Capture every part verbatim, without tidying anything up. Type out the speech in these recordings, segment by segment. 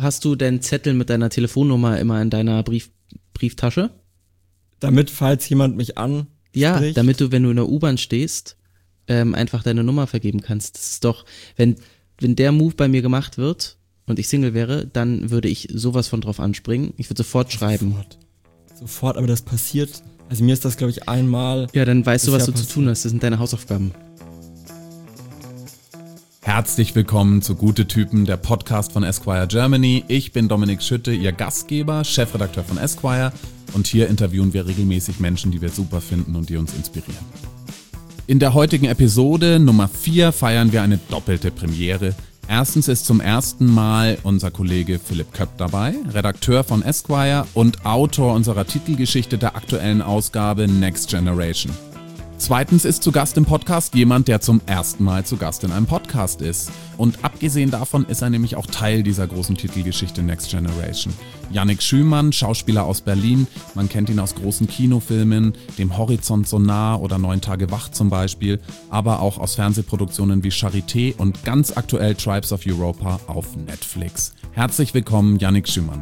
hast du den Zettel mit deiner Telefonnummer immer in deiner Brief, Brieftasche? Damit, falls jemand mich anspricht. Ja, damit du, wenn du in der U-Bahn stehst, ähm, einfach deine Nummer vergeben kannst. Das ist doch, wenn, wenn der Move bei mir gemacht wird und ich Single wäre, dann würde ich sowas von drauf anspringen. Ich würde sofort schreiben. Sofort. Sofort, aber das passiert, also mir ist das, glaube ich, einmal. Ja, dann weißt du, was du passiert. zu tun hast. Das sind deine Hausaufgaben. Herzlich willkommen zu Gute Typen, der Podcast von Esquire Germany. Ich bin Dominik Schütte, Ihr Gastgeber, Chefredakteur von Esquire, und hier interviewen wir regelmäßig Menschen, die wir super finden und die uns inspirieren. In der heutigen Episode Nummer vier feiern wir eine doppelte Premiere. Erstens ist zum ersten Mal unser Kollege Philipp Köpp dabei, Redakteur von Esquire und Autor unserer Titelgeschichte der aktuellen Ausgabe Next Generation. Zweitens ist zu Gast im Podcast jemand, der zum ersten Mal zu Gast in einem Podcast ist. Und abgesehen davon ist er nämlich auch Teil dieser großen Titelgeschichte Next Generation. Yannick Schümann, Schauspieler aus Berlin, man kennt ihn aus großen Kinofilmen, dem Horizont so nah oder Neun Tage wach zum Beispiel, aber auch aus Fernsehproduktionen wie Charité und ganz aktuell Tribes of Europa auf Netflix. Herzlich willkommen, Yannick Schümann.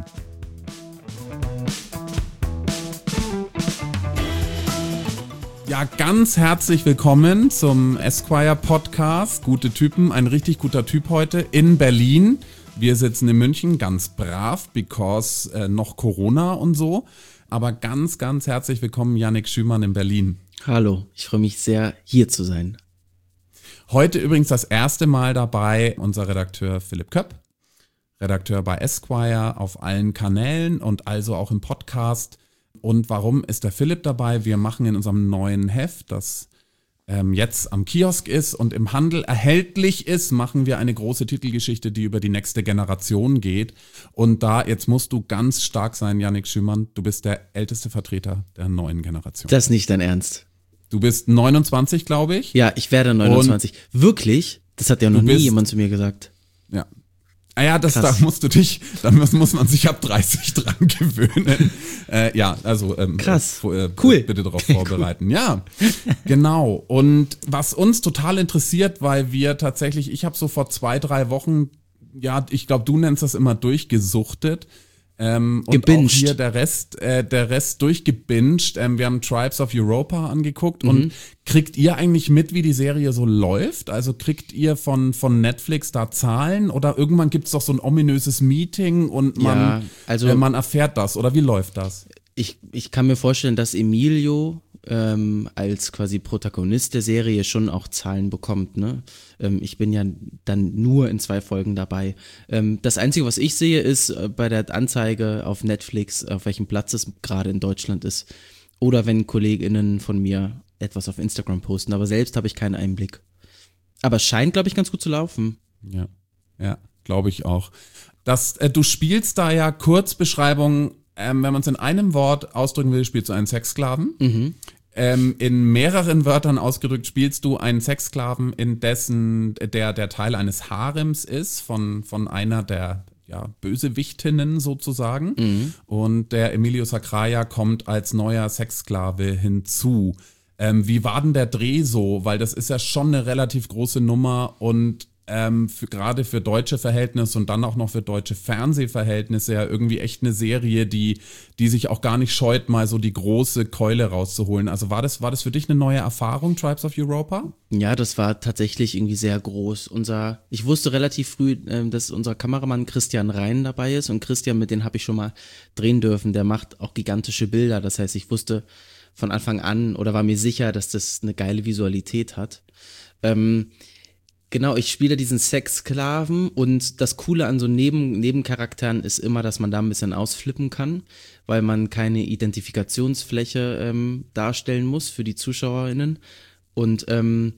Ja, ganz herzlich willkommen zum Esquire Podcast. Gute Typen, ein richtig guter Typ heute in Berlin. Wir sitzen in München, ganz brav, because äh, noch Corona und so. Aber ganz, ganz herzlich willkommen, Yannick Schümann in Berlin. Hallo, ich freue mich sehr, hier zu sein. Heute übrigens das erste Mal dabei unser Redakteur Philipp Köpp, Redakteur bei Esquire auf allen Kanälen und also auch im Podcast. Und warum ist der Philipp dabei? Wir machen in unserem neuen Heft, das ähm, jetzt am Kiosk ist und im Handel erhältlich ist, machen wir eine große Titelgeschichte, die über die nächste Generation geht. Und da, jetzt musst du ganz stark sein, Yannick Schümann, du bist der älteste Vertreter der neuen Generation. Das ist nicht dein Ernst. Du bist neunundzwanzig, glaube ich. Ja, ich werde neunundzwanzig. Und wirklich? Das hat ja noch nie bist, jemand zu mir gesagt. Ja. Ah ja, das, da musst du dich, da muss, muss man sich ab dreißig dran gewöhnen. äh, ja, also ähm, krass, äh, cool. Bitte darauf vorbereiten. Cool. Ja, genau. Und was uns total interessiert, weil wir tatsächlich, ich habe so vor zwei, drei Wochen, ja, ich glaube, du nennst das immer durchgesuchtet. Ähm, und Gebinged. Auch hier der Rest, äh, der Rest durchgebinged. Ähm, wir haben Tribes of Europa angeguckt. Mhm. Und kriegt ihr eigentlich mit, wie die Serie so läuft? Also kriegt ihr von von Netflix da Zahlen oder irgendwann gibt's doch so ein ominöses Meeting und man, ja, also, äh, man erfährt das oder wie läuft das? Ich, ich kann mir vorstellen, dass Emilio ähm, als quasi Protagonist der Serie schon auch Zahlen bekommt, ne? Ähm, ich bin ja dann nur in zwei Folgen dabei. Ähm, das Einzige, was ich sehe, ist äh, bei der Anzeige auf Netflix, auf welchem Platz es gerade in Deutschland ist. Oder wenn KollegInnen von mir etwas auf Instagram posten. Aber selbst habe ich keinen Einblick. Aber es scheint, glaube ich, ganz gut zu laufen. Ja, ja, glaube ich auch. Das, äh, du spielst da ja Kurzbeschreibung, ähm, wenn man es in einem Wort ausdrücken will, spielst du einen Sexsklaven. Mhm. Ähm, in mehreren Wörtern ausgedrückt spielst du einen Sexsklaven, in dessen der der Teil eines Harems ist, von von einer der ja, Bösewichtinnen sozusagen. Mhm. Und der Emilio Sacraia kommt als neuer Sexsklave hinzu. Ähm, wie war denn der Dreh so? Weil das ist ja schon eine relativ große Nummer und ähm, für, gerade für deutsche Verhältnisse und dann auch noch für deutsche Fernsehverhältnisse ja irgendwie echt eine Serie, die die sich auch gar nicht scheut, mal so die große Keule rauszuholen. Also war das war das für dich eine neue Erfahrung, Tribes of Europa? Ja, das war tatsächlich irgendwie sehr groß. Unser, ich wusste relativ früh, äh, dass unser Kameramann Christian Rhein dabei ist und Christian, mit dem habe ich schon mal drehen dürfen, der macht auch gigantische Bilder. Das heißt, ich wusste von Anfang an oder war mir sicher, dass das eine geile Visualität hat. Ähm, Genau, ich spiele diesen Sexsklaven und das Coole an so Neben Nebencharakteren ist immer, dass man da ein bisschen ausflippen kann, weil man keine Identifikationsfläche ähm, darstellen muss für die ZuschauerInnen und ähm,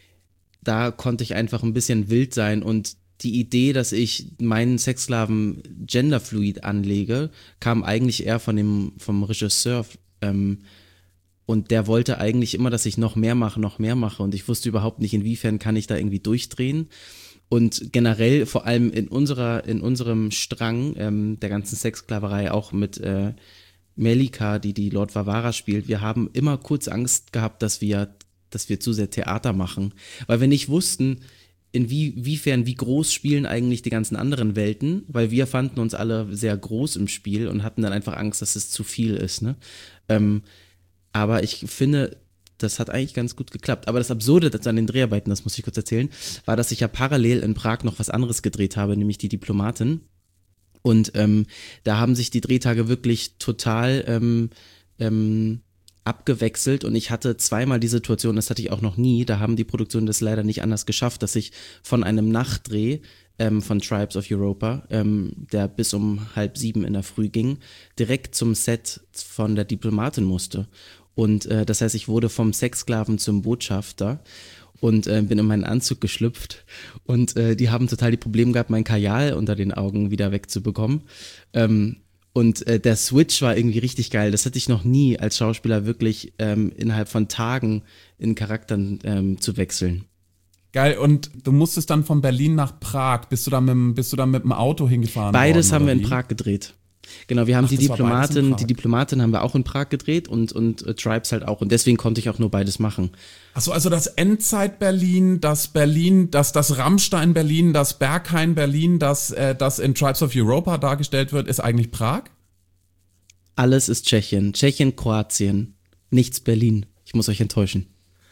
da konnte ich einfach ein bisschen wild sein und die Idee, dass ich meinen Sexsklaven genderfluid anlege, kam eigentlich eher von dem vom Regisseur ähm, und der wollte eigentlich immer, dass ich noch mehr mache, noch mehr mache und ich wusste überhaupt nicht, inwiefern kann ich da irgendwie durchdrehen und generell vor allem in unserer in unserem Strang ähm, der ganzen Sexsklaverei auch mit äh, Melika, die die Lord Vavara spielt, wir haben immer kurz Angst gehabt, dass wir dass wir zu sehr Theater machen, weil wir nicht wussten, inwiefern, wie groß spielen eigentlich die ganzen anderen Welten, weil wir fanden uns alle sehr groß im Spiel und hatten dann einfach Angst, dass es zu viel ist, ne? Ähm, aber ich finde, das hat eigentlich ganz gut geklappt. Aber das Absurde an den Dreharbeiten, das muss ich kurz erzählen, war, dass ich ja parallel in Prag noch was anderes gedreht habe, nämlich die Diplomatin. Und ähm, da haben sich die Drehtage wirklich total ähm, ähm, abgewechselt und ich hatte zweimal die Situation, das hatte ich auch noch nie, da haben die Produktionen das leider nicht anders geschafft, dass ich von einem Nachtdreh ähm, von Tribes of Europa, ähm, der bis um halb sieben in der Früh ging, direkt zum Set von der Diplomatin musste. Und äh, das heißt, ich wurde vom Sexsklaven zum Botschafter und äh, bin in meinen Anzug geschlüpft und äh, die haben total die Probleme gehabt, mein Kajal unter den Augen wieder wegzubekommen. Ähm, Und äh, der Switch war irgendwie richtig geil. Das hatte ich noch nie als Schauspieler wirklich ähm, innerhalb von Tagen in Charakteren ähm, zu wechseln. Geil, und du musstest dann von Berlin nach Prag. Bist du da mit, bist du da mit dem Auto hingefahren? Beides worden, haben wir in wie? Prag gedreht. Genau, wir haben Ach, die das war beides in Diplomatin, Prag. die Diplomatin haben wir auch in Prag gedreht und, und äh, Tribes halt auch. Und deswegen konnte ich auch nur beides machen. Achso, also das Endzeit-Berlin, das Berlin, das, das Rammstein-Berlin, das Berghain-Berlin, das, äh, das in Tribes of Europa dargestellt wird, ist eigentlich Prag? Alles ist Tschechien. Tschechien, Kroatien. Nichts Berlin. Ich muss euch enttäuschen.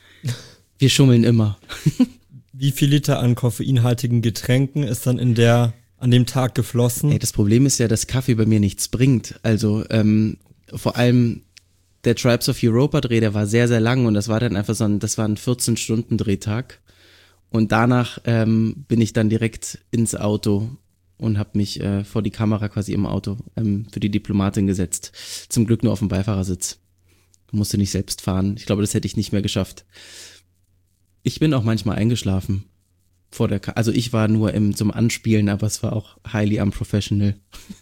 Wir schummeln immer. Wie viel Liter an koffeinhaltigen Getränken ist dann in der, an dem Tag geflossen? Ey, das Problem ist ja, dass Kaffee bei mir nichts bringt. Also ähm, vor allem der Tribes of Europa Dreh, der war sehr, sehr lang und das war dann einfach so ein, das war ein vierzehn Stunden Drehtag. Und danach ähm, bin ich dann direkt ins Auto und habe mich äh, vor die Kamera quasi im Auto ähm, für die Diplomatin gesetzt. Zum Glück nur auf dem Beifahrersitz. Musste nicht selbst fahren. Ich glaube, das hätte ich nicht mehr geschafft. Ich bin auch manchmal eingeschlafen vor der Ka- also ich war nur im zum Anspielen, aber es war auch highly unprofessional.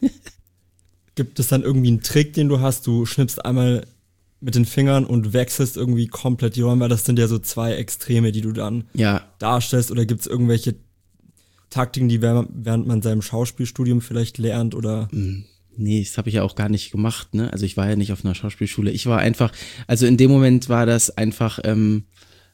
Gibt es dann irgendwie einen Trick, den du hast? Du schnippst einmal mit den Fingern und wechselst irgendwie komplett die Rollen, weil das sind ja so zwei Extreme, die du dann Ja, darstellst. Oder gibt es irgendwelche Taktiken, die während während man seinem Schauspielstudium vielleicht lernt oder? nee, das habe ich ja auch gar nicht gemacht, ne? Also ich war ja nicht auf einer Schauspielschule. Ich war einfach, also in dem Moment war das einfach ähm,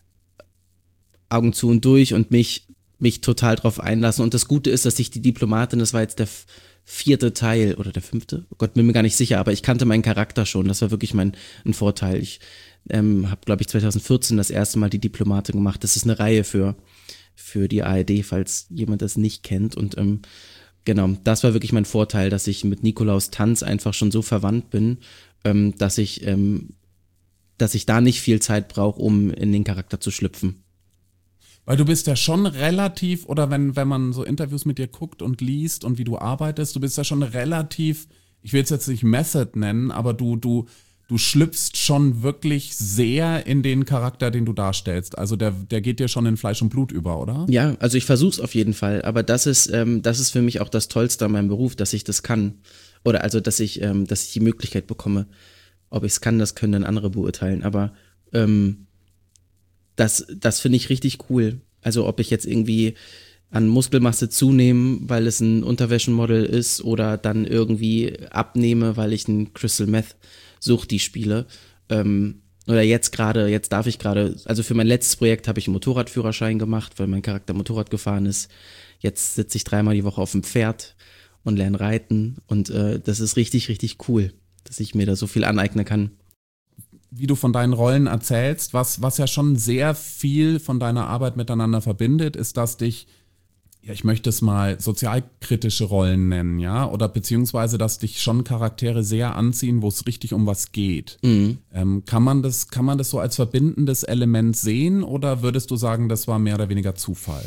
Augen zu und durch und mich mich total drauf einlassen. Und das Gute ist, dass ich die Diplomatin, das war jetzt der f- vierte Teil oder der fünfte, oh Gott, bin mir gar nicht sicher, aber ich kannte meinen Charakter schon. Das war wirklich mein ein Vorteil. Ich ähm, habe, glaube ich, zwanzig vierzehn das erste Mal die Diplomatin gemacht. Das ist eine Reihe für für die A R D, falls jemand das nicht kennt. Und ähm, genau, das war wirklich mein Vorteil, dass ich mit Nikolaus Tanz einfach schon so verwandt bin, ähm, dass ich ähm, dass ich da nicht viel Zeit brauche, um in den Charakter zu schlüpfen. Weil du bist ja schon relativ, oder wenn, wenn man so Interviews mit dir guckt und liest und wie du arbeitest, du bist ja schon relativ, ich will es jetzt nicht Method nennen, aber du, du, du schlüpfst schon wirklich sehr in den Charakter, den du darstellst. Also der, der geht dir schon in Fleisch und Blut über, oder? Ja, also ich versuch's auf jeden Fall, aber das ist, ähm, das ist für mich auch das Tollste an meinem Beruf, dass ich das kann. Oder also, dass ich, ähm, dass ich die Möglichkeit bekomme. Ob ich's kann, das können dann andere beurteilen, aber ähm, das, das finde ich richtig cool. Also ob ich jetzt irgendwie an Muskelmasse zunehme, weil es ein Unterwäschenmodel ist oder dann irgendwie abnehme, weil ich ein Crystal Meth Suchti spiele. Ähm, oder jetzt gerade, jetzt darf ich gerade, also für mein letztes Projekt habe ich einen Motorradführerschein gemacht, weil mein Charakter Motorrad gefahren ist. Jetzt sitze ich dreimal die Woche auf dem Pferd und lerne reiten und äh, das ist richtig, richtig cool, dass ich mir da so viel aneignen kann. Wie du von deinen Rollen erzählst, was, was ja schon sehr viel von deiner Arbeit miteinander verbindet, ist, dass dich, ja, ich möchte es mal sozialkritische Rollen nennen, ja, oder beziehungsweise, dass dich schon Charaktere sehr anziehen, wo es richtig um was geht. Mhm. Ähm, kann man das, kann man das so als verbindendes Element sehen oder würdest du sagen, das war mehr oder weniger Zufall?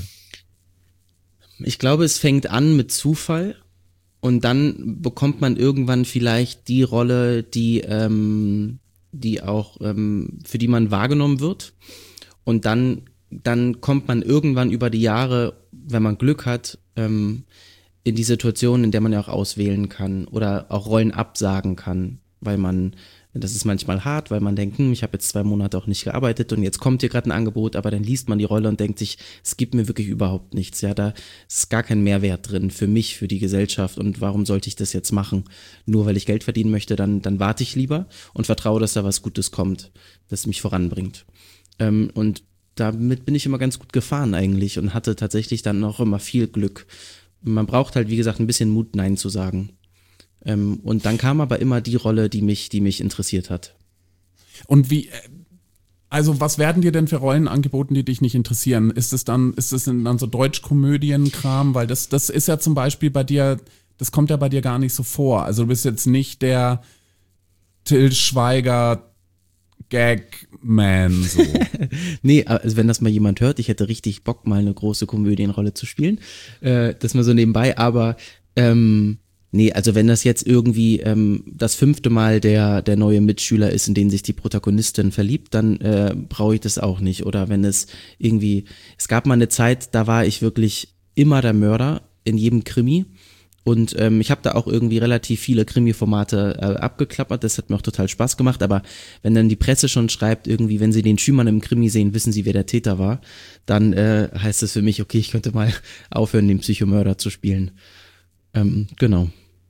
Ich glaube, es fängt an mit Zufall und dann bekommt man irgendwann vielleicht die Rolle, die, ähm, die auch, ähm, für die man wahrgenommen wird. Und dann, dann kommt man irgendwann über die Jahre, wenn man Glück hat, ähm, in die Situation, in der man ja auch auswählen kann oder auch Rollen absagen kann, weil man, das ist manchmal hart, weil man denkt, hm, ich habe jetzt zwei Monate auch nicht gearbeitet und jetzt kommt hier gerade ein Angebot, aber dann liest man die Rolle und denkt sich, es gibt mir wirklich überhaupt nichts, ja, da ist gar kein Mehrwert drin für mich, für die Gesellschaft und warum sollte ich das jetzt machen? Nur weil ich Geld verdienen möchte, dann, dann warte ich lieber und vertraue, dass da was Gutes kommt, das mich voranbringt. Ähm, und damit bin ich immer ganz gut gefahren eigentlich und hatte tatsächlich dann auch immer viel Glück. Man braucht halt, wie gesagt, ein bisschen Mut, Nein zu sagen. Ähm, und dann kam aber immer die Rolle, die mich, die mich interessiert hat. Und wie, also was werden dir denn für Rollen angeboten, die dich nicht interessieren? Ist es dann, ist es dann so Deutschkomödienkram? Weil das, das ist ja zum Beispiel bei dir, das kommt ja bei dir gar nicht so vor. Also du bist jetzt nicht der Till Schweiger Gagman so. Nee, also wenn das mal jemand hört, ich hätte richtig Bock, mal eine große Komödienrolle zu spielen. Äh, das mal so nebenbei, aber ähm, nee, also wenn das jetzt irgendwie ähm, das fünfte Mal der, der neue Mitschüler ist, in den sich die Protagonistin verliebt, dann äh, brauche ich das auch nicht. Oder wenn es irgendwie, es gab mal eine Zeit, da war ich wirklich immer der Mörder in jedem Krimi. Und ähm, ich habe da auch irgendwie relativ viele Krimi-Formate äh, abgeklappert, das hat mir auch total Spaß gemacht, aber wenn dann die Presse schon schreibt, irgendwie, wenn sie den Schümann im Krimi sehen, wissen sie, wer der Täter war, dann äh, heißt das für mich, okay, ich könnte mal aufhören, den Psychomörder zu spielen. Ähm, genau.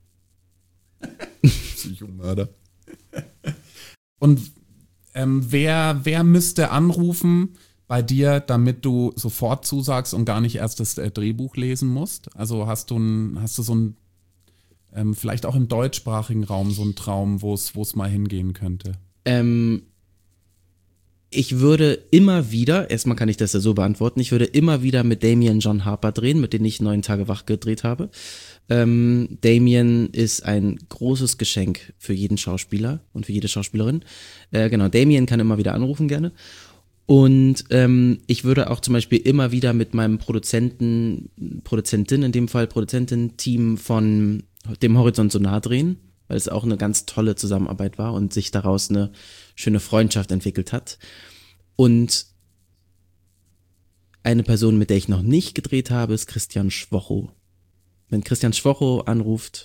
Psychomörder. Und ähm, wer, wer müsste anrufen bei dir, damit du sofort zusagst und gar nicht erst das äh, Drehbuch lesen musst? Also hast du, ein, hast du so ein, ähm, vielleicht auch im deutschsprachigen Raum so einen Traum, wo es wo es mal hingehen könnte? Ähm, ich würde immer wieder, erstmal kann ich das ja so beantworten, ich würde immer wieder mit Damien John Harper drehen, mit dem ich neun Tage wach gedreht habe. Ähm, Damien ist ein großes Geschenk für jeden Schauspieler und für jede Schauspielerin. Äh, genau, Damien kann immer wieder anrufen gerne. Und ähm, ich würde auch zum Beispiel immer wieder mit meinem Produzenten, Produzentin, in dem Fall Produzentin-Team von dem Horizont so nah drehen, weil es auch eine ganz tolle Zusammenarbeit war und sich daraus eine schöne Freundschaft entwickelt hat. Und eine Person, mit der ich noch nicht gedreht habe, ist Christian Schwocho. Wenn Christian Schwocho anruft,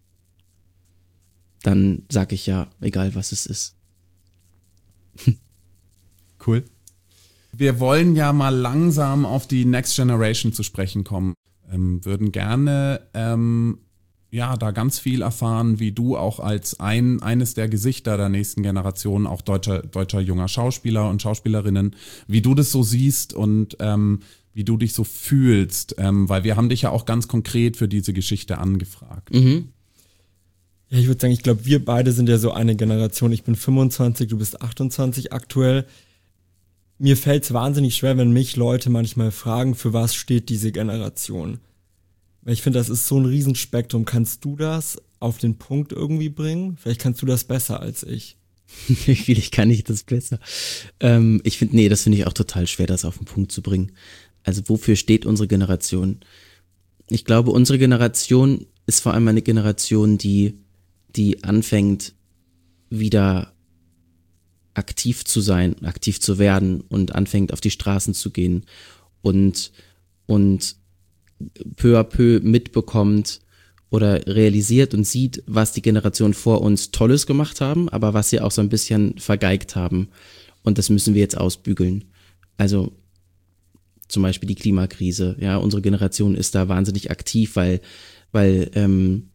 dann sage ich ja, egal was es ist. Cool. Wir wollen ja mal langsam auf die Next Generation zu sprechen kommen. Ähm, würden gerne ähm, ja da ganz viel erfahren, wie du auch als ein eines der Gesichter der nächsten Generation, auch deutscher deutscher junger Schauspieler und Schauspielerinnen, wie du das so siehst und ähm, wie du dich so fühlst, ähm, weil wir haben dich ja auch ganz konkret für diese Geschichte angefragt. Mhm. Ja, ich würde sagen, ich glaube, wir beide sind ja so eine Generation. Ich bin fünfundzwanzig, du bist achtundzwanzig aktuell. Mir fällt es wahnsinnig schwer, wenn mich Leute manchmal fragen, für was steht diese Generation. Weil ich finde, das ist so ein Riesenspektrum. Kannst du das auf den Punkt irgendwie bringen? Vielleicht kannst du das besser als ich. Vielleicht kann ich das besser. Ähm, ich finde, nee, das finde ich auch total schwer, das auf den Punkt zu bringen. Also wofür steht unsere Generation? Ich glaube, unsere Generation ist vor allem eine Generation, die, die anfängt, wieder aktiv zu sein, aktiv zu werden und anfängt auf die Straßen zu gehen und, und peu à peu mitbekommt oder realisiert und sieht, was die Generation vor uns Tolles gemacht haben, aber was sie auch so ein bisschen vergeigt haben. Und das müssen wir jetzt ausbügeln. Also zum Beispiel die Klimakrise. Ja, unsere Generation ist da wahnsinnig aktiv, weil, weil, ähm,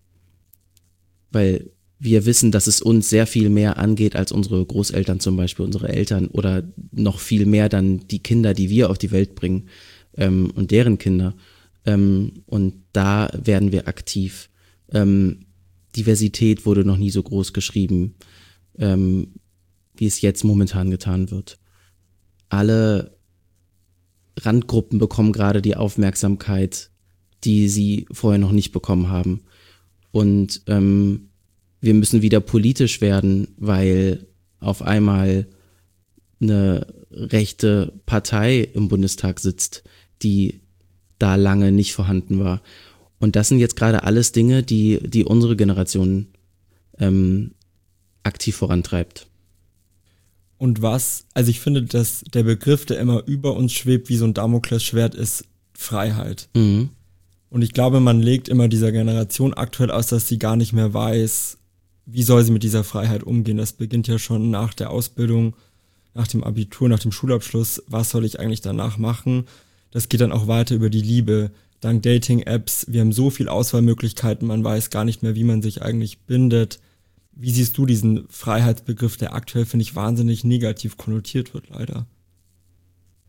weil wir wissen, dass es uns sehr viel mehr angeht als unsere Großeltern zum Beispiel, unsere Eltern oder noch viel mehr dann die Kinder, die wir auf die Welt bringen ähm, und deren Kinder. Ähm, und da werden wir aktiv. Ähm, Diversität wurde noch nie so groß geschrieben, ähm, wie es jetzt momentan getan wird. Alle Randgruppen bekommen gerade die Aufmerksamkeit, die sie vorher noch nicht bekommen haben. Und ähm, wir müssen wieder politisch werden, weil auf einmal eine rechte Partei im Bundestag sitzt, die da lange nicht vorhanden war. Und das sind jetzt gerade alles Dinge, die, die unsere Generation ähm, aktiv vorantreibt. Und was, also ich finde, dass der Begriff, der immer über uns schwebt wie so ein Damoklesschwert, ist Freiheit. Mhm. Und ich glaube, man legt immer dieser Generation aktuell aus, dass sie gar nicht mehr weiß, wie soll sie mit dieser Freiheit umgehen. Das beginnt ja schon nach der Ausbildung, nach dem Abitur, nach dem Schulabschluss. Was soll ich eigentlich danach machen? Das geht dann auch weiter über die Liebe. Dank Dating-Apps, wir haben so viel Auswahlmöglichkeiten, man weiß gar nicht mehr, wie man sich eigentlich bindet. Wie siehst du diesen Freiheitsbegriff, der aktuell, finde ich, wahnsinnig negativ konnotiert wird, leider?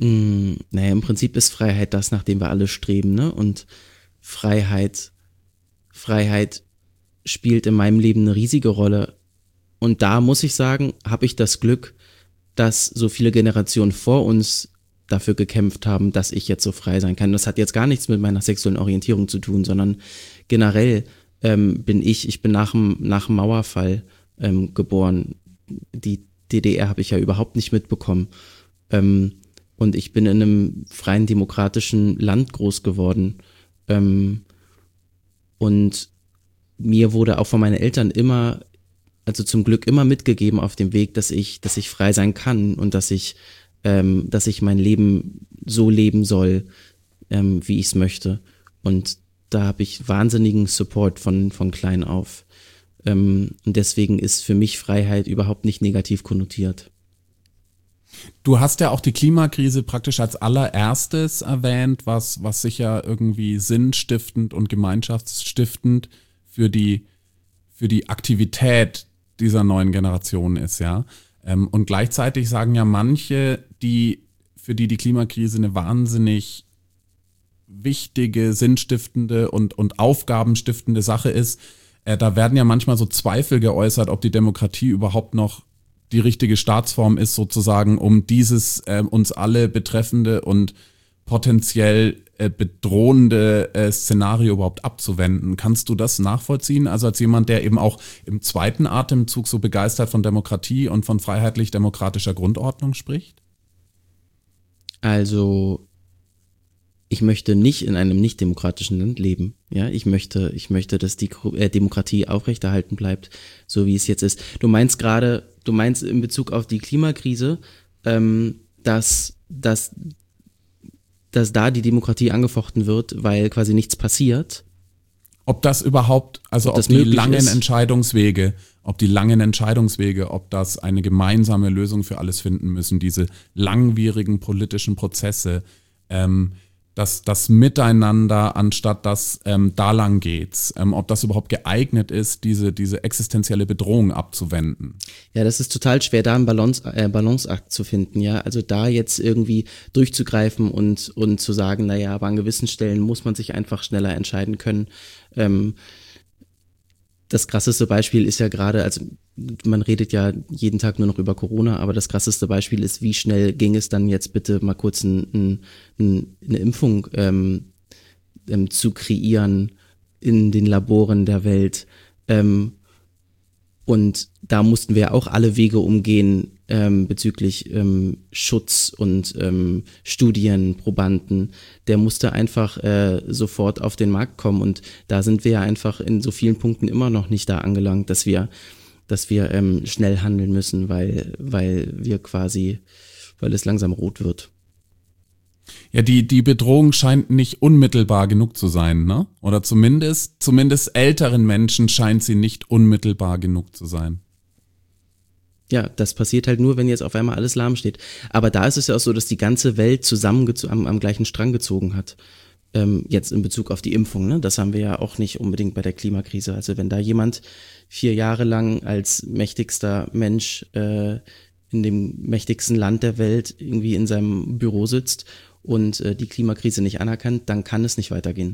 Mm, naja, im Prinzip ist Freiheit das, nach dem wir alle streben, ne? Und Freiheit, Freiheit spielt in meinem Leben eine riesige Rolle. Und da muss ich sagen, habe ich das Glück, dass so viele Generationen vor uns dafür gekämpft haben, dass ich jetzt so frei sein kann. Das hat jetzt gar nichts mit meiner sexuellen Orientierung zu tun, sondern generell ähm, bin ich, ich bin nach dem, nach dem Mauerfall ähm, geboren. Die D D R habe ich ja überhaupt nicht mitbekommen. Ähm, und ich bin in einem freien, demokratischen Land groß geworden. Ähm, und mir wurde auch von meinen Eltern immer, also zum Glück immer mitgegeben auf dem Weg, dass ich, dass ich frei sein kann und dass ich, ähm, dass ich mein Leben so leben soll, ähm, wie ich es möchte. Und da habe ich wahnsinnigen Support von, von klein auf. Ähm, und deswegen ist für mich Freiheit überhaupt nicht negativ konnotiert. Du hast ja auch die Klimakrise praktisch als allererstes erwähnt, was, was sicher irgendwie sinnstiftend und gemeinschaftsstiftend für die, für die Aktivität dieser neuen Generation ist, ja. Und gleichzeitig sagen ja manche, die, für die die Klimakrise eine wahnsinnig wichtige, sinnstiftende und, und aufgabenstiftende Sache ist, äh, da werden ja manchmal so Zweifel geäußert, ob die Demokratie überhaupt noch die richtige Staatsform ist, sozusagen, um dieses äh, uns alle betreffende und potenziell äh, bedrohende äh, Szenario überhaupt abzuwenden. Kannst du das nachvollziehen? Also als jemand, der eben auch im zweiten Atemzug so begeistert von Demokratie und von freiheitlich-demokratischer Grundordnung spricht? Also ich möchte nicht in einem nicht demokratischen Land leben. Ja, ich möchte, ich möchte, dass die äh, Demokratie aufrechterhalten bleibt, so wie es jetzt ist. Du meinst gerade, du meinst in Bezug auf die Klimakrise, ähm, dass, dass, dass da die Demokratie angefochten wird, weil quasi nichts passiert. Ob das überhaupt, also ob, ob die langen ist. Entscheidungswege, ob die langen Entscheidungswege, ob das eine gemeinsame Lösung für alles finden müssen, diese langwierigen politischen Prozesse, ähm, dass das Miteinander, anstatt dass ähm, da lang geht's, ähm, ob das überhaupt geeignet ist, diese diese existenzielle Bedrohung abzuwenden. Ja, das ist total schwer, da einen Balance, äh, Balanceakt zu finden, ja, also da jetzt irgendwie durchzugreifen und und zu sagen, naja, aber an gewissen Stellen muss man sich einfach schneller entscheiden können. Ähm, das krasseste Beispiel ist ja gerade, also man redet ja jeden Tag nur noch über Corona, aber das krasseste Beispiel ist, wie schnell ging es dann jetzt bitte mal kurz ein, ein, eine Impfung ähm, ähm, zu kreieren in den Laboren der Welt. Ähm, und da mussten wir auch alle Wege umgehen ähm, bezüglich ähm, Schutz und ähm, Studienprobanden. Der musste einfach äh, sofort auf den Markt kommen und da sind wir ja einfach in so vielen Punkten immer noch nicht da angelangt, dass wir dass wir ähm, schnell handeln müssen, weil weil wir quasi, weil es langsam rot wird. Ja, die die Bedrohung scheint nicht unmittelbar genug zu sein, ne? Oder zumindest zumindest älteren Menschen scheint sie nicht unmittelbar genug zu sein. Ja, das passiert halt nur, wenn jetzt auf einmal alles lahm steht. Aber da ist es ja auch so, dass die ganze Welt zusammen am, am gleichen Strang gezogen hat. Ähm, jetzt in Bezug auf die Impfung, ne? Das haben wir ja auch nicht unbedingt bei der Klimakrise. Also wenn da jemand vier Jahre lang als mächtigster Mensch äh, in dem mächtigsten Land der Welt irgendwie in seinem Büro sitzt und äh, die Klimakrise nicht anerkannt, dann kann es nicht weitergehen.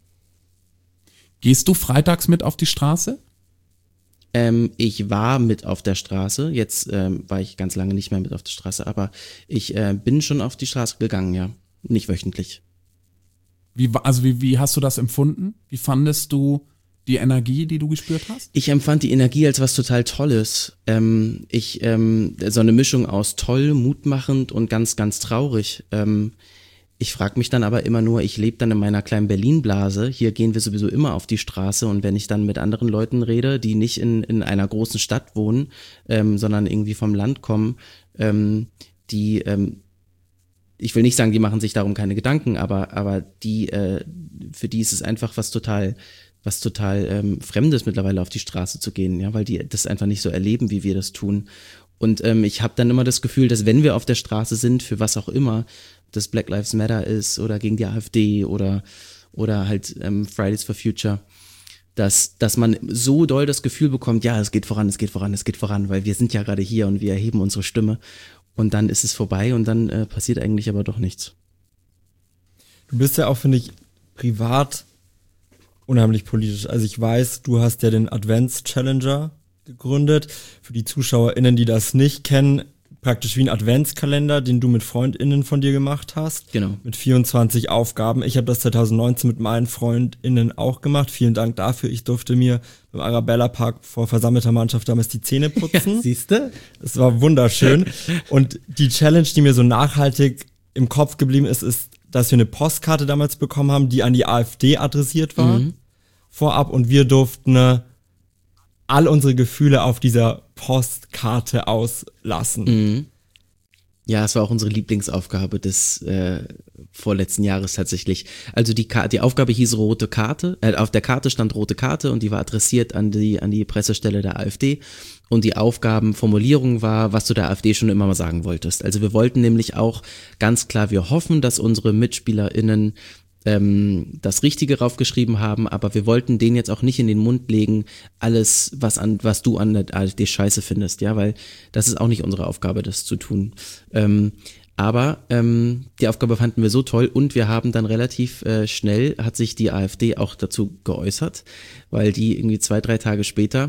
Gehst du freitags mit auf die Straße? Ähm, ich war mit auf der Straße, jetzt ähm, war ich ganz lange nicht mehr mit auf der Straße, aber ich äh, bin schon auf die Straße gegangen, ja, nicht wöchentlich. Wie, also wie, wie hast du das empfunden? Wie fandest du die Energie, die du gespürt hast? Ich empfand die Energie als was total Tolles. Ähm, ich ähm, so eine Mischung aus toll, mutmachend und ganz, ganz traurig. Ähm, ich frage mich dann aber immer nur, ich lebe dann in meiner kleinen Berlin-Blase. Hier gehen wir sowieso immer auf die Straße und wenn ich dann mit anderen Leuten rede, die nicht in in einer großen Stadt wohnen, ähm, sondern irgendwie vom Land kommen, ähm, die ähm, ich will nicht sagen, die machen sich darum keine Gedanken, aber aber die äh, für die ist es einfach was total was total ähm, Fremdes mittlerweile auf die Straße zu gehen, ja, weil die das einfach nicht so erleben, wie wir das tun. Und ähm, ich habe dann immer das Gefühl, dass wenn wir auf der Straße sind, für was auch immer, das Black Lives Matter ist oder gegen die AfD oder oder halt ähm, Fridays for Future, dass dass man so doll das Gefühl bekommt, ja, es geht voran, es geht voran, es geht voran, weil wir sind ja gerade hier und wir erheben unsere Stimme. und dann ist es vorbei und dann äh, passiert eigentlich aber doch nichts. Du bist ja auch, finde ich, privat unheimlich politisch. Also ich weiß, du hast ja den Advents-Challenger gegründet. Für die ZuschauerInnen, die das nicht kennen, praktisch wie ein Adventskalender, den du mit FreundInnen von dir gemacht hast. Genau. Mit vierundzwanzig Aufgaben. Ich habe das zwanzig neunzehn mit meinen FreundInnen auch gemacht. Vielen Dank dafür. Ich durfte mir im Arabella Park vor versammelter Mannschaft damals die Zähne putzen. Ja, siehste? Es war wunderschön. Und die Challenge, die mir so nachhaltig im Kopf geblieben ist, ist, dass wir eine Postkarte damals bekommen haben, die an die AfD adressiert war, mhm. vorab. Und wir durften äh, all unsere Gefühle auf dieser Postkarte auslassen. Mhm. Ja, es war auch unsere Lieblingsaufgabe des äh, vorletzten Jahres tatsächlich. Also die, Ka- die Aufgabe hieß rote Karte, äh, auf der Karte stand rote Karte und die war adressiert an die, an die Pressestelle der AfD. Und die Aufgabenformulierung war, was du der AfD schon immer mal sagen wolltest. Also wir wollten nämlich auch ganz klar, wir hoffen, dass unsere MitspielerInnen ähm, das Richtige raufgeschrieben haben, aber wir wollten denen jetzt auch nicht in den Mund legen, alles, was an, was du an der AfD scheiße findest, ja, weil das ist auch nicht unsere Aufgabe, das zu tun. Ähm, aber ähm, die Aufgabe fanden wir so toll und wir haben dann relativ äh, schnell, hat sich die AfD auch dazu geäußert, weil die irgendwie zwei, drei Tage später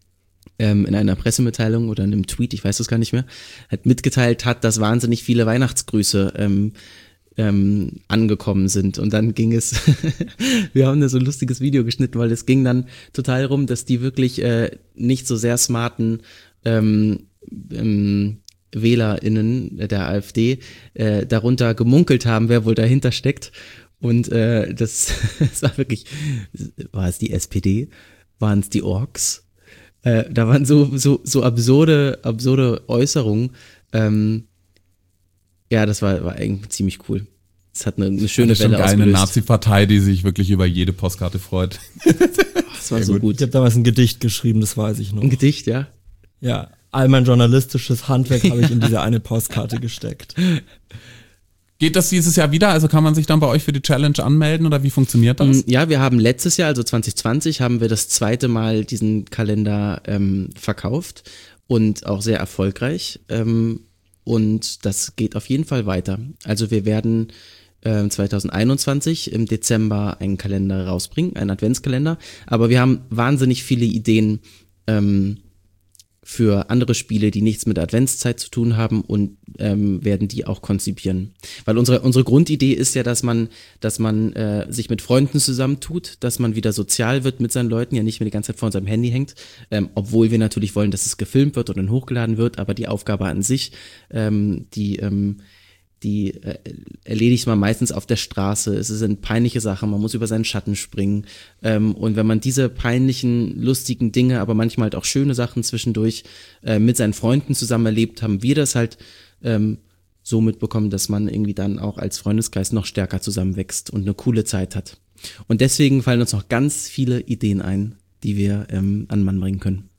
in einer Pressemitteilung oder in einem Tweet, ich weiß das gar nicht mehr, hat mitgeteilt hat, dass wahnsinnig viele Weihnachtsgrüße ähm, ähm, angekommen sind. Und dann ging es, wir haben da so ein lustiges Video geschnitten, weil es ging dann total rum, dass die wirklich äh, nicht so sehr smarten ähm, ähm, WählerInnen der AfD äh, darunter gemunkelt haben, wer wohl dahinter steckt. Und äh, das, das war wirklich, war es die S P D? Waren es die Orks? Äh, da waren so, so, so absurde, absurde Äußerungen. Ähm, ja, das war, war eigentlich ziemlich cool. Es hat eine, eine schöne das ist Welle schon geil, ausgelöst. Eine Nazi-Partei, die sich wirklich über jede Postkarte freut. Das war so gut. gut. Ich habe damals ein Gedicht geschrieben, das weiß ich noch. Ein Gedicht, ja? Ja, all mein journalistisches Handwerk habe ich in diese eine Postkarte gesteckt. Geht das dieses Jahr wieder? Also kann man sich dann bei euch für die Challenge anmelden oder wie funktioniert das? Ja, wir haben letztes Jahr, also zwanzig zwanzig, haben wir das zweite Mal diesen Kalender ähm, verkauft und auch sehr erfolgreich. Ähm, und das geht auf jeden Fall weiter. Also wir werden äh, zwanzig einundzwanzig im Dezember einen Kalender rausbringen, einen Adventskalender. Aber wir haben wahnsinnig viele Ideen ähm, für andere Spiele, die nichts mit Adventszeit zu tun haben und ähm, werden die auch konzipieren. Weil unsere unsere Grundidee ist ja, dass man dass man äh, sich mit Freunden zusammentut, dass man wieder sozial wird mit seinen Leuten, ja nicht mehr die ganze Zeit vor seinem Handy hängt, ähm, obwohl wir natürlich wollen, dass es gefilmt wird und dann hochgeladen wird, aber die Aufgabe an sich, ähm, die ähm, die äh, erledigt man meistens auf der Straße. Es sind peinliche Sachen, man muss über seinen Schatten springen. Ähm, und wenn man diese peinlichen, lustigen Dinge, aber manchmal halt auch schöne Sachen zwischendurch äh, mit seinen Freunden zusammen erlebt, haben wir das halt ähm, so mitbekommen, dass man irgendwie dann auch als Freundeskreis noch stärker zusammenwächst und eine coole Zeit hat. Und deswegen fallen uns noch ganz viele Ideen ein, die wir ähm, an den Mann bringen können.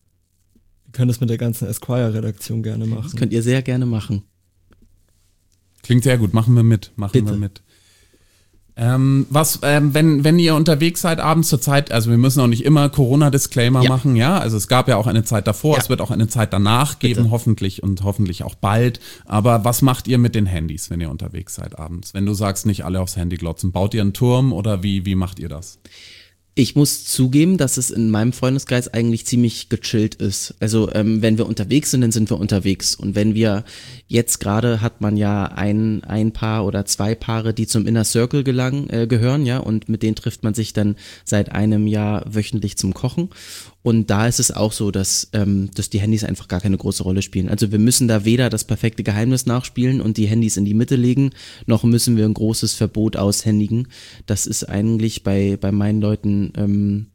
Wir können das mit der ganzen Esquire-Redaktion gerne machen. Das könnt ihr sehr gerne machen. Klingt sehr gut, machen wir mit, machen Bitte. wir mit. Ähm, was, ähm, wenn, wenn ihr unterwegs seid abends zur Zeit, also wir müssen auch nicht immer Corona-Disclaimer Ja. machen, ja, also es gab ja auch eine Zeit davor, Ja. es wird auch eine Zeit danach Bitte. geben, hoffentlich und hoffentlich auch bald, aber was macht ihr mit den Handys, wenn ihr unterwegs seid abends? Wenn du sagst, nicht alle aufs Handy glotzen, baut ihr einen Turm oder wie, wie macht ihr das? Ich muss zugeben, dass es in meinem Freundeskreis eigentlich ziemlich gechillt ist. Also ähm, wenn wir unterwegs sind, dann sind wir unterwegs. Und wenn wir jetzt gerade hat man ja ein ein Paar oder zwei Paare, die zum Inner Circle gelangen, äh, gehören, ja, und mit denen trifft man sich dann seit einem Jahr wöchentlich zum Kochen. Und da ist es auch so, dass ähm, dass die Handys einfach gar keine große Rolle spielen. Also wir müssen da weder das perfekte Geheimnis nachspielen und die Handys in die Mitte legen, noch müssen wir ein großes Verbot aushändigen. Das ist eigentlich bei bei meinen Leuten ähm,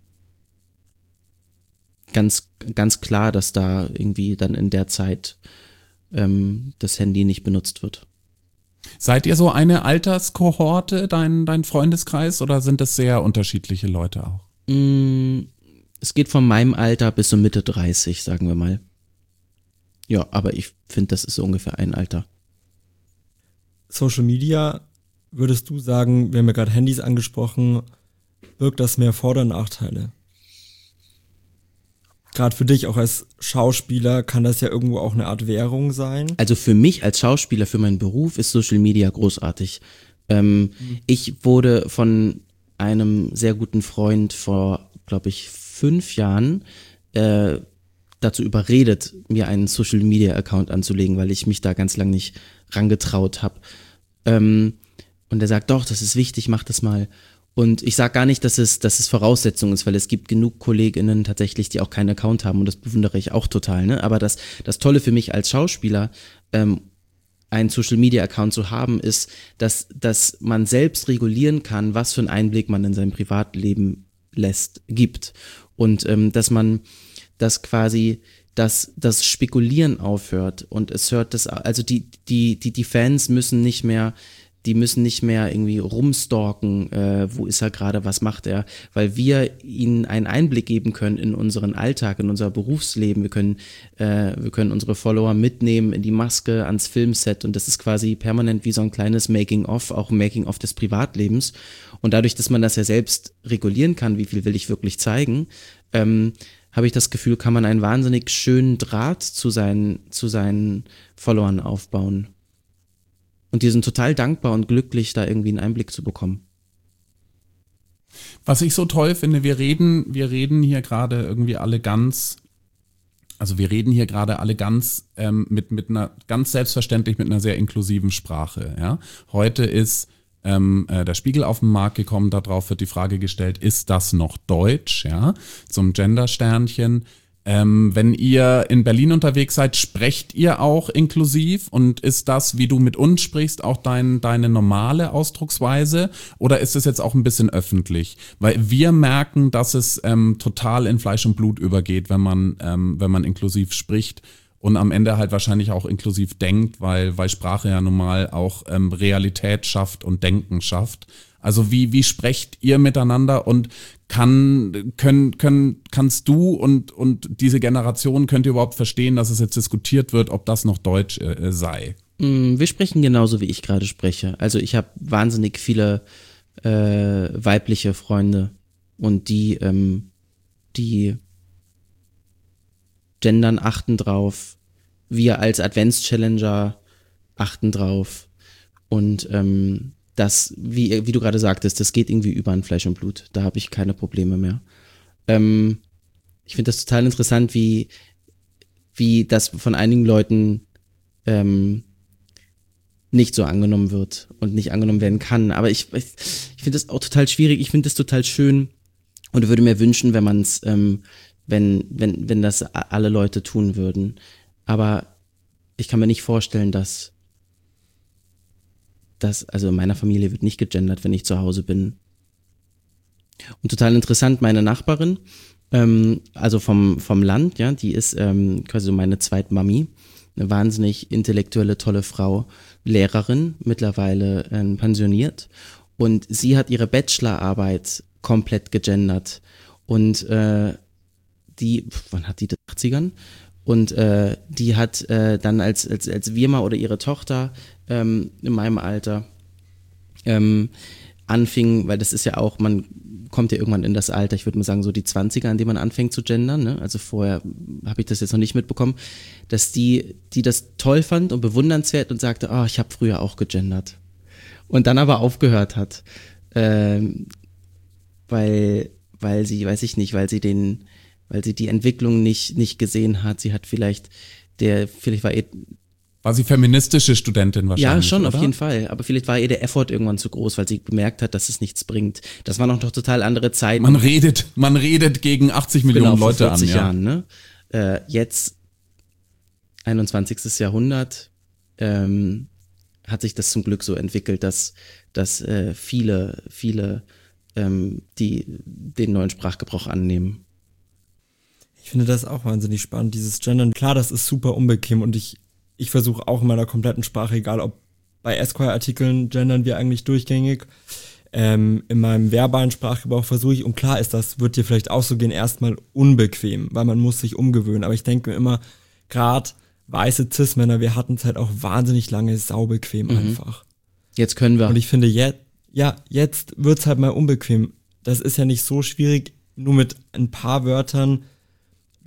ganz ganz klar, dass da irgendwie dann in der Zeit ähm, das Handy nicht benutzt wird. Seid ihr so eine Alterskohorte, dein, dein Freundeskreis, oder sind das sehr unterschiedliche Leute auch? Mm, Es geht von meinem Alter bis so Mitte dreißig, sagen wir mal. Ja, aber ich finde, das ist so ungefähr ein Alter. Social Media, würdest du sagen, wir haben ja gerade Handys angesprochen, birgt das mehr Vor- oder Nachteile? gerade für dich auch als Schauspieler kann das ja irgendwo auch eine Art Währung sein. Also für mich als Schauspieler, für meinen Beruf ist Social Media großartig. Ähm, mhm. Ich wurde von einem sehr guten Freund vor, glaube ich, fünf Jahren äh, dazu überredet, mir einen Social Media Account anzulegen, weil ich mich da ganz lang nicht rangetraut habe. Ähm, und er sagt, doch, das ist wichtig, mach das mal. Und ich sage gar nicht, dass es, dass es Voraussetzung ist, weil es gibt genug KollegInnen tatsächlich, die auch keinen Account haben und das bewundere ich auch total. Ne? Aber das, das Tolle für mich als Schauspieler, ähm, einen Social-Media-Account zu haben, ist, dass, dass man selbst regulieren kann, was für einen Einblick man in sein Privatleben lässt, gibt. Und ähm, dass man, dass quasi dass das Spekulieren aufhört und es hört das, also die, die, die, die Fans müssen nicht mehr Die müssen nicht mehr irgendwie rumstalken, äh, wo ist er gerade, was macht er, weil wir ihnen einen Einblick geben können in unseren Alltag, in unser Berufsleben. Wir können, äh, wir können unsere Follower mitnehmen in die Maske, ans Filmset und das ist quasi permanent wie so ein kleines Making-of, auch ein Making-of des Privatlebens. Und dadurch, dass man das ja selbst regulieren kann, wie viel will ich wirklich zeigen, ähm, habe ich das Gefühl, kann man einen wahnsinnig schönen Draht zu seinen, zu seinen Followern aufbauen. Und die sind total dankbar und glücklich, da irgendwie einen Einblick zu bekommen. Was ich so toll finde, wir reden, wir reden hier gerade irgendwie alle ganz, also wir reden hier gerade alle ganz ähm, mit mit einer ganz selbstverständlich mit einer sehr inklusiven Sprache. Ja, heute ist ähm, äh, der Spiegel auf den Markt gekommen, darauf wird die Frage gestellt, ist das noch Deutsch? Ja, zum Gender-Sternchen. Ähm, wenn ihr in Berlin unterwegs seid, sprecht ihr auch inklusiv und ist das, wie du mit uns sprichst, auch dein, deine normale Ausdrucksweise oder ist es jetzt auch ein bisschen öffentlich? Weil wir merken, dass es ähm, total in Fleisch und Blut übergeht, wenn man, ähm, wenn man inklusiv spricht und am Ende halt wahrscheinlich auch inklusiv denkt, weil, weil Sprache ja nun mal auch ähm, Realität schafft und Denken schafft. Also wie, wie sprecht ihr miteinander und kann, können, können, kannst du und, und diese Generation, könnt ihr überhaupt verstehen, dass es jetzt diskutiert wird, ob das noch Deutsch äh, sei? Wir sprechen genauso, wie ich gerade spreche. Also ich habe wahnsinnig viele äh, weibliche Freunde und die, ähm, die gendern, achten drauf. Wir als Advents-Challenger achten drauf und ähm, das, wie, wie du gerade sagtest, das geht irgendwie über in Fleisch und Blut. Da habe ich keine Probleme mehr. Ähm, ich finde das total interessant, wie, wie das von einigen Leuten ähm, nicht so angenommen wird und nicht angenommen werden kann. Aber ich, ich, ich finde das auch total schwierig. Ich finde das total schön und würde mir wünschen, wenn man es, ähm, wenn, wenn, wenn das alle Leute tun würden. Aber ich kann mir nicht vorstellen, dass Das, also in meiner Familie wird nicht gegendert, wenn ich zu Hause bin. Und total interessant, meine Nachbarin, ähm, also vom, vom Land, ja, die ist ähm, quasi so meine Zweitmami, eine wahnsinnig intellektuelle, tolle Frau, Lehrerin, mittlerweile ähm, pensioniert. Und sie hat ihre Bachelorarbeit komplett gegendert. Und äh, die, wann hat die das, achtzigern? Und äh, die hat äh, dann als, als, als Wirma oder ihre Tochter ähm, in meinem Alter ähm, anfing, weil das ist ja auch, man kommt ja irgendwann in das Alter, ich würde mal sagen so die zwanziger, an dem man anfängt zu gendern, ne? Also vorher habe ich das jetzt noch nicht mitbekommen, dass die, die das toll fand und bewundernswert und sagte, oh, ich habe früher auch gegendert. Und dann aber aufgehört hat, ähm, weil, weil sie, weiß ich nicht, weil sie den weil sie die Entwicklung nicht nicht gesehen hat. Sie hat vielleicht, der, vielleicht war ihr... War sie feministische Studentin wahrscheinlich, Ja, schon, oder? Auf jeden Fall. Aber vielleicht war ihr der Effort irgendwann zu groß, weil sie bemerkt hat, dass es nichts bringt. Das waren noch doch total andere Zeiten. Man redet, man redet gegen achtzig Millionen genau, Leute vor vierzig an. Ja. Jahren, ne? Äh, jetzt, einundzwanzigstes Jahrhundert, ähm, hat sich das zum Glück so entwickelt, dass, dass äh, viele, viele ähm, die den neuen Sprachgebrauch annehmen. Ich finde das auch wahnsinnig spannend, dieses Gendern. Klar, das ist super unbequem und ich, ich versuche auch in meiner kompletten Sprache, egal ob bei Esquire-Artikeln gendern wir eigentlich durchgängig, ähm, in meinem verbalen Sprachgebrauch versuche ich, und klar ist das, wird dir vielleicht auch so gehen, erstmal unbequem, weil man muss sich umgewöhnen, aber ich denke mir immer, gerade weiße Cis-Männer, wir hatten es halt auch wahnsinnig lange saubequem mhm. einfach. Jetzt können wir. Und ich finde, jetzt, ja, jetzt wird's halt mal unbequem. Das ist ja nicht so schwierig, nur mit ein paar Wörtern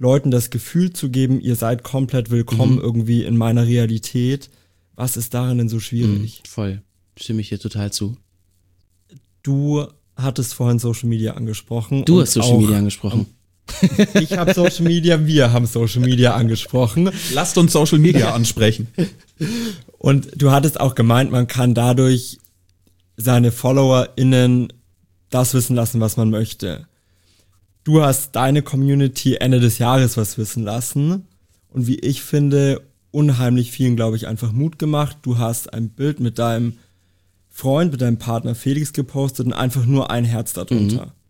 Leuten das Gefühl zu geben, ihr seid komplett willkommen Mhm. irgendwie in meiner Realität. Was ist darin denn so schwierig? Mhm, voll. Stimme ich dir total zu. Du hattest vorhin Social Media angesprochen. Du und hast Social auch- Media angesprochen. Ich habe Social Media, wir haben Social Media angesprochen. Lasst uns Social Media ansprechen. Und du hattest auch gemeint, man kann dadurch seine FollowerInnen das wissen lassen, was man möchte. Du hast deine Community Ende des Jahres was wissen lassen und wie ich finde, unheimlich vielen, glaube ich, einfach Mut gemacht. Du hast ein Bild mit deinem Freund, mit deinem Partner Felix gepostet und einfach nur ein Herz darunter. Mhm.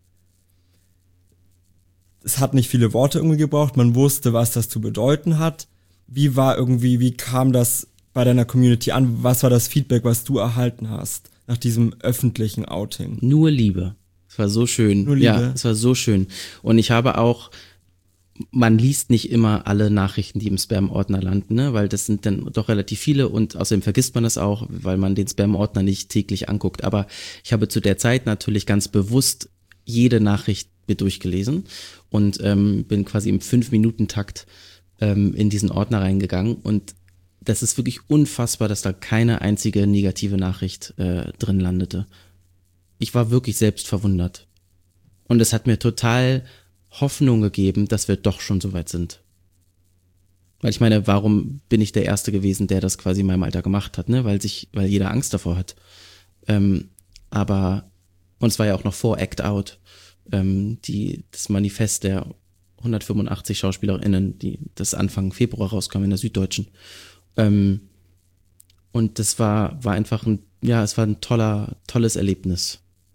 Es hat nicht viele Worte irgendwie gebraucht, man wusste, was das zu bedeuten hat. Wie war irgendwie, wie kam das bei deiner Community an? Was war das Feedback, was du erhalten hast nach diesem öffentlichen Outing? Nur Liebe. Es war so schön. Nur Liebe. Ja, es war so schön. Und ich habe auch, man liest nicht immer alle Nachrichten, die im Spam-Ordner landen, ne? Weil das sind dann doch relativ viele und außerdem vergisst man das auch, weil man den Spam-Ordner nicht täglich anguckt. Aber ich habe zu der Zeit natürlich ganz bewusst jede Nachricht mir durchgelesen und ähm, bin quasi im fünf-Minuten-Takt ähm, in diesen Ordner reingegangen und das ist wirklich unfassbar, dass da keine einzige negative Nachricht äh, drin landete. Ich war wirklich selbst verwundert. Und es hat mir total Hoffnung gegeben, dass wir doch schon so weit sind. Weil ich meine, warum bin ich der Erste gewesen, der das quasi in meinem Alter gemacht hat, ne? Weil sich, weil jeder Angst davor hat. Ähm, aber, und es war ja auch noch vor Act Out, ähm, die, das Manifest der hundertfünfundachtzig SchauspielerInnen, die das Anfang Februar rauskam in der Süddeutschen. Ähm, und das war, war einfach ein, ja, es war ein toller, tolles Erlebnis.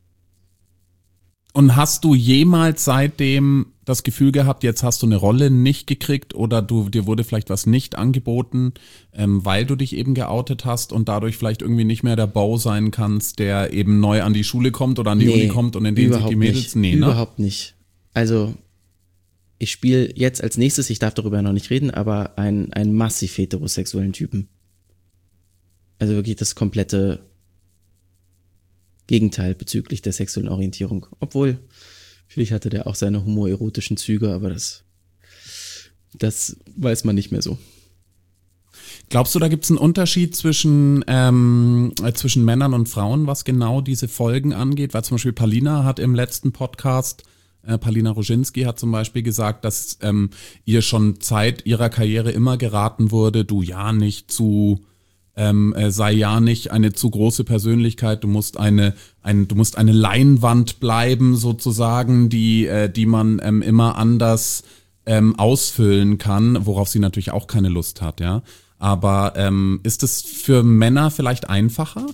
Und hast du jemals seitdem das Gefühl gehabt, jetzt hast du eine Rolle nicht gekriegt oder du dir wurde vielleicht was nicht angeboten, ähm, weil du dich eben geoutet hast und dadurch vielleicht irgendwie nicht mehr der Beau sein kannst, der eben neu an die Schule kommt oder an die Nee, Uni kommt und in den sich überhaupt die Mädels... nicht, Nee, ne? überhaupt nicht. Also ich spiele jetzt als nächstes, ich darf darüber noch nicht reden, aber einen, einen massiv heterosexuellen Typen. Also wirklich das komplette Gegenteil bezüglich der sexuellen Orientierung. Obwohl, vielleicht hatte der auch seine homoerotischen Züge, aber das, das weiß man nicht mehr so. Glaubst du, da gibt es einen Unterschied zwischen, ähm, äh, zwischen Männern und Frauen, was genau diese Folgen angeht? Weil zum Beispiel Palina hat im letzten Podcast, äh, Palina Roginski hat zum Beispiel gesagt, dass ähm, ihr schon Zeit ihrer Karriere immer geraten wurde, du ja nicht zu, ähm, äh, sei ja nicht eine zu große Persönlichkeit, du musst eine, ein, du musst eine Leinwand bleiben sozusagen, die, äh, die man ähm, immer anders ähm, ausfüllen kann, worauf sie natürlich auch keine Lust hat, ja. Aber ähm, ist es für Männer vielleicht einfacher?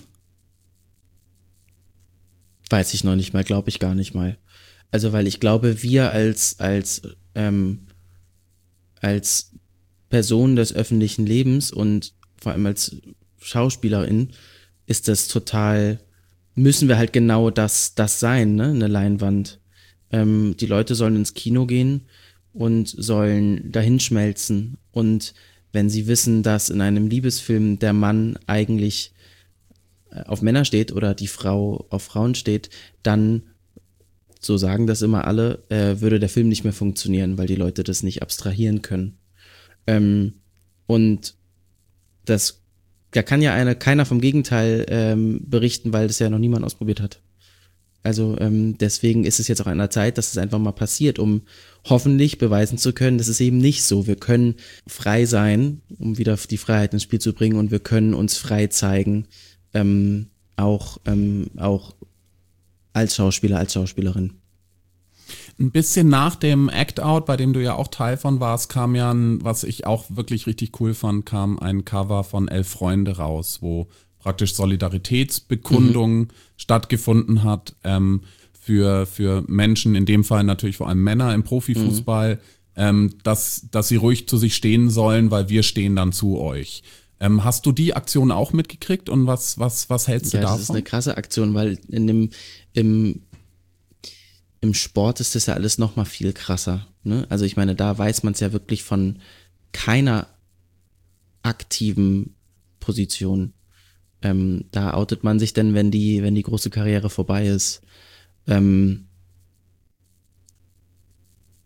Weiß ich noch nicht mal, glaube ich gar nicht mal. Also weil ich glaube, wir als als ähm, als Person des öffentlichen Lebens und vor allem als Schauspielerin ist das total, müssen wir halt genau das das sein, ne, eine Leinwand. Ähm, die Leute sollen ins Kino gehen und sollen dahin schmelzen und wenn sie wissen, dass in einem Liebesfilm der Mann eigentlich auf Männer steht oder die Frau auf Frauen steht, dann, so sagen das immer alle, äh, würde der Film nicht mehr funktionieren, weil die Leute das nicht abstrahieren können. Ähm, und das, da kann ja eine, keiner vom Gegenteil ähm, berichten, weil das ja noch niemand ausprobiert hat. Also ähm, deswegen ist es jetzt auch an der Zeit, dass es einfach mal passiert, um hoffentlich beweisen zu können, das ist eben nicht so. Wir können frei sein, um wieder die Freiheit ins Spiel zu bringen und wir können uns frei zeigen, ähm, auch, ähm, auch als Schauspieler, als Schauspielerin. Ein bisschen nach dem Act-Out, bei dem du ja auch Teil von warst, kam ja, ein, was ich auch wirklich richtig cool fand, kam ein Cover von Elf Freunde raus, wo praktisch Solidaritätsbekundung mhm. stattgefunden hat ähm, für, für Menschen, in dem Fall natürlich vor allem Männer im Profifußball, mhm. ähm, dass, dass sie ruhig zu sich stehen sollen, weil wir stehen dann zu euch. Ähm, hast du die Aktion auch mitgekriegt und was, was, was hältst du ja, davon? Das ist eine krasse Aktion, weil in dem, im, im Sport ist das ja alles noch mal viel krasser. Ne? Also ich meine, da weiß man es ja wirklich von keiner aktiven Position. Ähm, da outet man sich dann, wenn die, wenn die große Karriere vorbei ist. Ähm,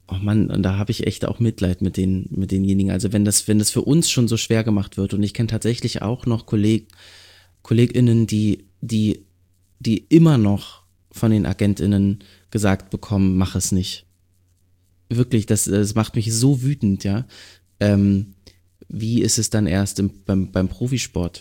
oh Mann, und da habe ich echt auch Mitleid mit den, mit denjenigen. Also wenn das, wenn das für uns schon so schwer gemacht wird, und ich kenne tatsächlich auch noch Kolleg, KollegInnen, die, die, die immer noch von den AgentInnen gesagt bekommen, mach es nicht. Wirklich, das, das macht mich so wütend, ja. Ähm, wie ist es dann erst im, beim, beim Profisport?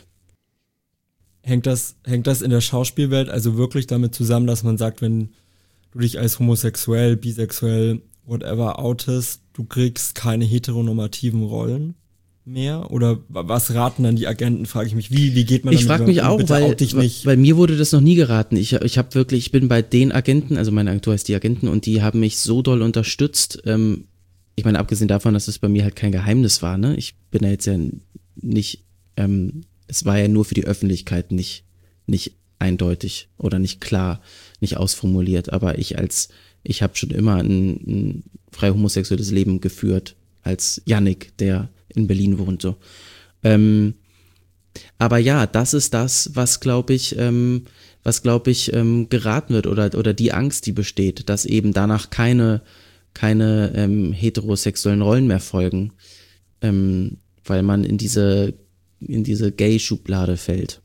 Hängt das, hängt das in der Schauspielwelt also wirklich damit zusammen, dass man sagt, wenn du dich als homosexuell, bisexuell, whatever outest, du kriegst keine heteronormativen Rollen mehr? Oder was raten dann die Agenten, frage ich mich. Wie, wie geht man damit Ich frage mich um? auch, Bitte weil, out dich nicht. weil mir wurde das noch nie geraten. Ich, ich habe wirklich, ich bin bei den Agenten, also meine Agentur heißt die Agenten, und die haben mich so doll unterstützt. Ähm, ich meine, abgesehen davon, dass es bei mir halt kein Geheimnis war, ne? Ich bin da jetzt ja nicht, ähm, es war ja nur für die Öffentlichkeit nicht, nicht eindeutig oder nicht klar, nicht ausformuliert. Aber ich als, ich habe schon immer ein, ein frei homosexuelles Leben geführt, als Yannick, der in Berlin wohnt, so. Ähm, aber ja, das ist das, was glaube ich, ähm, was glaube ich ähm, geraten wird oder oder die Angst, die besteht, dass eben danach keine keine ähm, heterosexuellen Rollen mehr folgen, ähm, weil man in diese in diese Gay-Schublade fällt.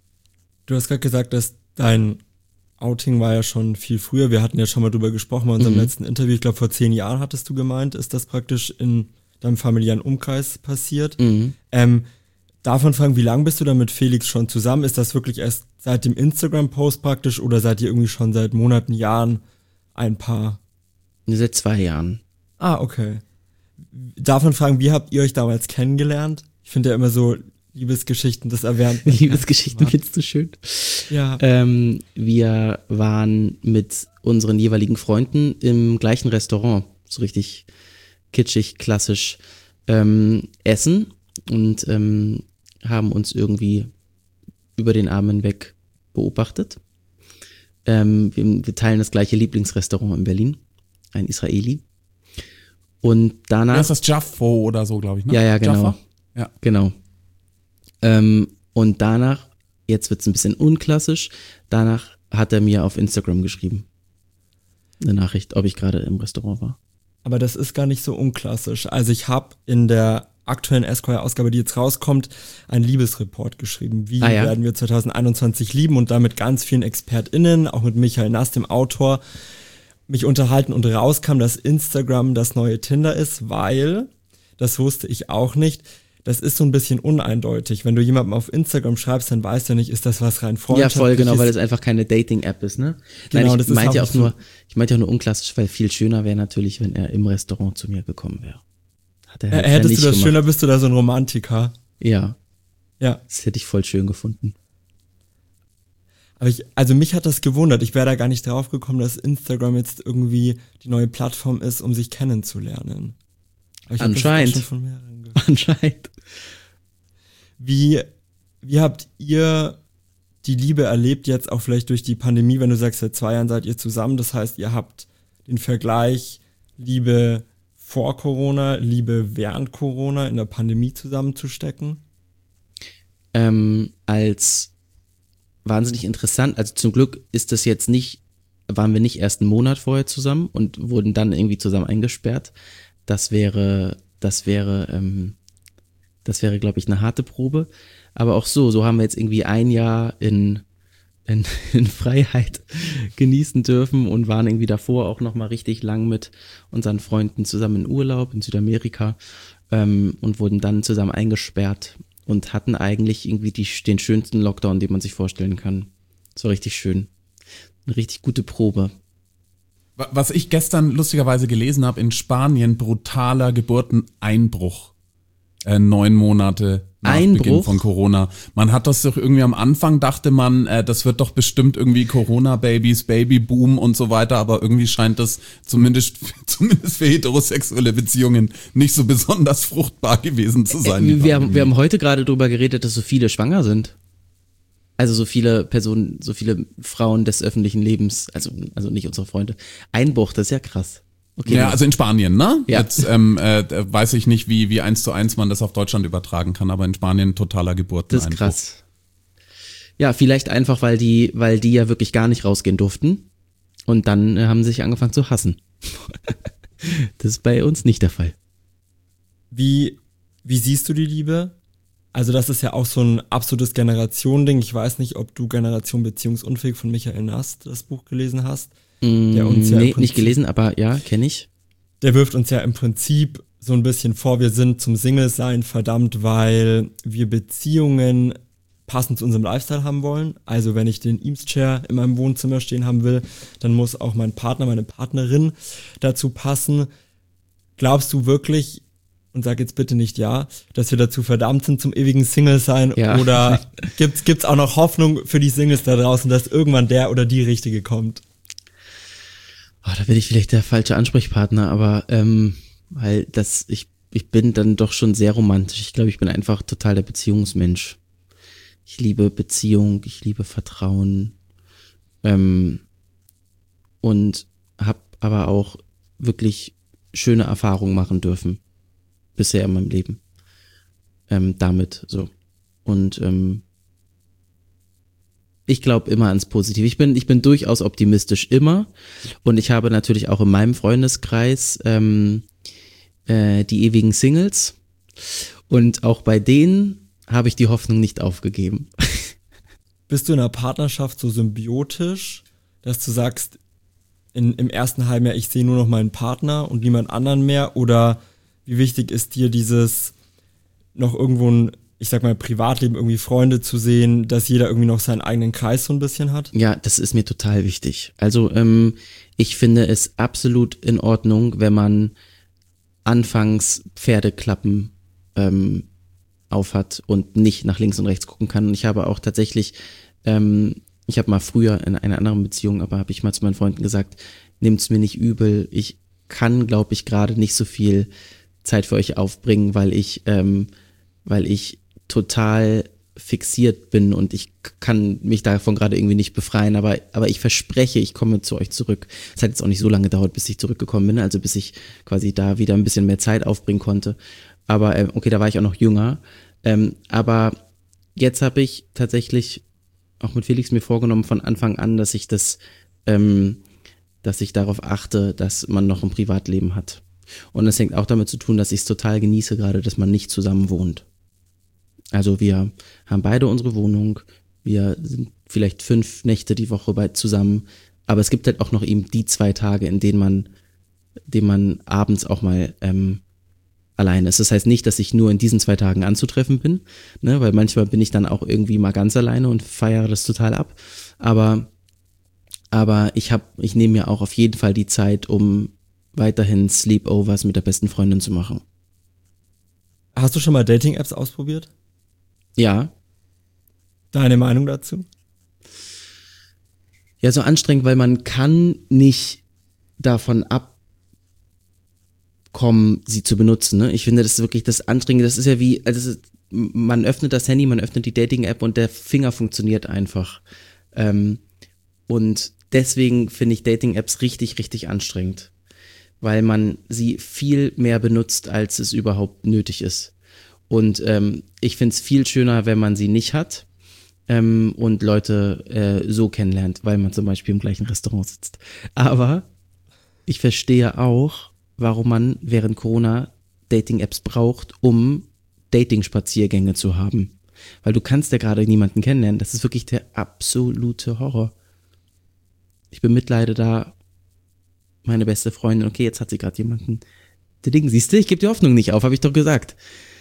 Du hast gerade gesagt, dass dein Outing war ja schon viel früher. Wir hatten ja schon mal drüber gesprochen bei unserem mhm. letzten Interview. Ich glaube, vor zehn Jahren hattest du gemeint, ist das praktisch in deinem familiären Umkreis passiert. Mhm. Ähm, davon fragen, wie lange bist du da mit Felix schon zusammen? Ist das wirklich erst seit dem Instagram-Post praktisch oder seid ihr irgendwie schon seit Monaten, Jahren ein Paar? Seit zwei Jahren. Ah, okay. Davon fragen, wie habt ihr euch damals kennengelernt? Ich finde ja immer so Liebesgeschichten, das erwähnt. Liebesgeschichten findest du schön. Ja. Ähm, wir waren mit unseren jeweiligen Freunden im gleichen Restaurant, so richtig kitschig, klassisch, ähm, essen und ähm, haben uns irgendwie über den Abend hinweg beobachtet. Ähm, wir, wir teilen das gleiche Lieblingsrestaurant in Berlin, ein Israeli. Und danach... Ja, ist das Jaffo oder so, glaube ich, ne? Ja, ja, genau. Jaffa? Ja. Genau. Ähm, und danach, jetzt wird's ein bisschen unklassisch, danach hat er mir auf Instagram geschrieben. Eine Nachricht, ob ich gerade im Restaurant war. Aber das ist gar nicht so unklassisch. Also ich habe in der aktuellen Esquire-Ausgabe, die jetzt rauskommt, einen Liebesreport geschrieben. Wie ah, ja? werden wir zwanzig einundzwanzig lieben? Und da mit ganz vielen ExpertInnen, auch mit Michael Nass, dem Autor, mich unterhalten und rauskam, dass Instagram das neue Tinder ist, weil, das wusste ich auch nicht, das ist so ein bisschen uneindeutig. Wenn du jemandem auf Instagram schreibst, dann weißt du nicht, ist das was rein freundschaftliches? Ja, voll, genau, weil es einfach keine Dating-App ist, ne? Genau, Nein, ich das ist meinte ja auch so nur, ich meinte ja nur unklassisch, weil viel schöner wäre natürlich, wenn er im Restaurant zu mir gekommen wäre. Hat er halt äh, hättest nicht du das gemacht. schöner, bist du da so ein Romantiker? Ja. Ja. Das hätte ich voll schön gefunden. Aber ich, also mich hat das gewundert. Ich wäre da gar nicht drauf gekommen, dass Instagram jetzt irgendwie die neue Plattform ist, um sich kennenzulernen. Aber ich Anscheinend. Hab das schon von mehreren gehört. Anscheinend. Wie, wie habt ihr die Liebe erlebt jetzt auch vielleicht durch die Pandemie, wenn du sagst, seit zwei Jahren seid ihr zusammen, das heißt, ihr habt den Vergleich Liebe vor Corona, Liebe während Corona in der Pandemie zusammenzustecken? Ähm, als wahnsinnig interessant, also zum Glück ist das jetzt nicht, waren wir nicht erst einen Monat vorher zusammen und wurden dann irgendwie zusammen eingesperrt. Das wäre, das wäre, ähm, das wäre, glaube ich, eine harte Probe. Aber auch so, so haben wir jetzt irgendwie ein Jahr in, in, in Freiheit genießen dürfen und waren irgendwie davor auch nochmal richtig lang mit unseren Freunden zusammen in Urlaub in Südamerika ähm, und wurden dann zusammen eingesperrt und hatten eigentlich irgendwie die, den schönsten Lockdown, den man sich vorstellen kann. So richtig schön. Eine richtig gute Probe. Was ich gestern lustigerweise gelesen habe, in Spanien brutaler Geburteneinbruch. Äh, neun Monate nach Einbruch? Beginn von Corona. Man hat das doch irgendwie am Anfang, dachte man, äh, das wird doch bestimmt irgendwie Corona-Babys, Babyboom und so weiter, aber irgendwie scheint das zumindest, zumindest für heterosexuelle Beziehungen nicht so besonders fruchtbar gewesen zu sein. Äh, wir, haben, wir haben heute gerade drüber geredet, dass so viele schwanger sind. Also so viele Personen, so viele Frauen des öffentlichen Lebens, also, also nicht unsere Freunde. Einbruch, das ist ja krass. Okay, ja, also in Spanien, ne? Ja. Jetzt ähm, äh, weiß ich nicht, wie wie eins zu eins man das auf Deutschland übertragen kann, aber in Spanien totaler Geburteneinbruch. Das ist krass. Ja, vielleicht einfach, weil die, weil die ja wirklich gar nicht rausgehen durften und dann äh, haben sie sich angefangen zu hassen. Das ist bei uns nicht der Fall. Wie, wie siehst du die Liebe? Also das ist ja auch so ein absolutes Generationending. Ich weiß nicht, ob du Generation Beziehungsunfähig von Michael Nast das Buch gelesen hast. Der uns ja nee, im Prinzip, nicht gelesen, aber ja, kenne ich. Der wirft uns ja im Prinzip so ein bisschen vor, wir sind zum Single-Sein verdammt, weil wir Beziehungen passend zu unserem Lifestyle haben wollen. Also wenn ich den Eames-Chair in meinem Wohnzimmer stehen haben will, dann muss auch mein Partner, meine Partnerin dazu passen. Glaubst du wirklich, und sag jetzt bitte nicht ja, dass wir dazu verdammt sind zum ewigen Single-Sein? Ja. Oder gibt's, gibt's auch noch Hoffnung für die Singles da draußen, dass irgendwann der oder die Richtige kommt? Oh, da bin ich vielleicht der falsche Ansprechpartner, aber ähm, weil das, ich, ich bin dann doch schon sehr romantisch. Ich glaube, ich bin einfach total der Beziehungsmensch. Ich liebe Beziehung, ich liebe Vertrauen ähm, und habe aber auch wirklich schöne Erfahrungen machen dürfen bisher in meinem Leben ähm, damit so und ähm, ich glaube immer ans Positive. Ich bin, ich bin durchaus optimistisch immer und ich habe natürlich auch in meinem Freundeskreis ähm, äh, die ewigen Singles und auch bei denen habe ich die Hoffnung nicht aufgegeben. Bist du in einer Partnerschaft so symbiotisch, dass du sagst, in, im ersten Halbjahr, ich sehe nur noch meinen Partner und niemand anderen mehr? Oder wie wichtig ist dir dieses noch irgendwo ein, ich sag mal, Privatleben, irgendwie Freunde zu sehen, dass jeder irgendwie noch seinen eigenen Kreis so ein bisschen hat? Ja, das ist mir total wichtig. Also ähm, ich finde es absolut in Ordnung, wenn man anfangs Pferdeklappen ähm, aufhat und nicht nach links und rechts gucken kann. Und ich habe auch tatsächlich, ähm, ich habe mal früher in einer anderen Beziehung, aber habe ich mal zu meinen Freunden gesagt, nehmt's mir nicht übel. Ich kann, glaube ich, gerade nicht so viel Zeit für euch aufbringen, weil ich, ähm, weil ich total fixiert bin und ich kann mich davon gerade irgendwie nicht befreien, aber, aber ich verspreche, ich komme zu euch zurück. Es hat jetzt auch nicht so lange gedauert, bis ich zurückgekommen bin, also bis ich quasi da wieder ein bisschen mehr Zeit aufbringen konnte. Aber ähm, okay, da war ich auch noch jünger. Ähm, aber jetzt habe ich tatsächlich auch mit Felix mir vorgenommen von Anfang an, dass ich das, ähm, dass ich darauf achte, dass man noch ein Privatleben hat. Und das hängt auch damit zu tun, dass ich es total genieße gerade, dass man nicht zusammen wohnt. Also wir haben beide unsere Wohnung, wir sind vielleicht fünf Nächte die Woche bei zusammen, aber es gibt halt auch noch eben die zwei Tage, in denen man, denen man abends auch mal ähm, alleine ist. Das heißt nicht, dass ich nur in diesen zwei Tagen anzutreffen bin, ne, weil manchmal bin ich dann auch irgendwie mal ganz alleine und feiere das total ab. Aber, aber ich habe, ich nehme mir auch auf jeden Fall die Zeit, um weiterhin Sleepovers mit der besten Freundin zu machen. Hast du schon mal Dating-Apps ausprobiert? Ja. Deine Meinung dazu? Ja, so anstrengend, weil man kann nicht davon abkommen, sie zu benutzen. Ne? Ich finde, das ist wirklich das Anstrengende. Das ist ja wie, also ist, man öffnet das Handy, man öffnet die Dating-App und der Finger funktioniert einfach. Ähm, und deswegen finde ich Dating-Apps richtig, richtig anstrengend, weil man sie viel mehr benutzt, als es überhaupt nötig ist. Und ähm, ich finde es viel schöner, wenn man sie nicht hat ähm, und Leute äh, so kennenlernt, weil man zum Beispiel im gleichen Restaurant sitzt. Aber ich verstehe auch, warum man während Corona Dating-Apps braucht, um Dating-Spaziergänge zu haben. Weil du kannst ja gerade niemanden kennenlernen. Das ist wirklich der absolute Horror. Ich bemitleide da meine beste Freundin. Okay, jetzt hat sie gerade jemanden. Der Ding, siehst du, ich gebe die Hoffnung nicht auf, habe ich doch gesagt.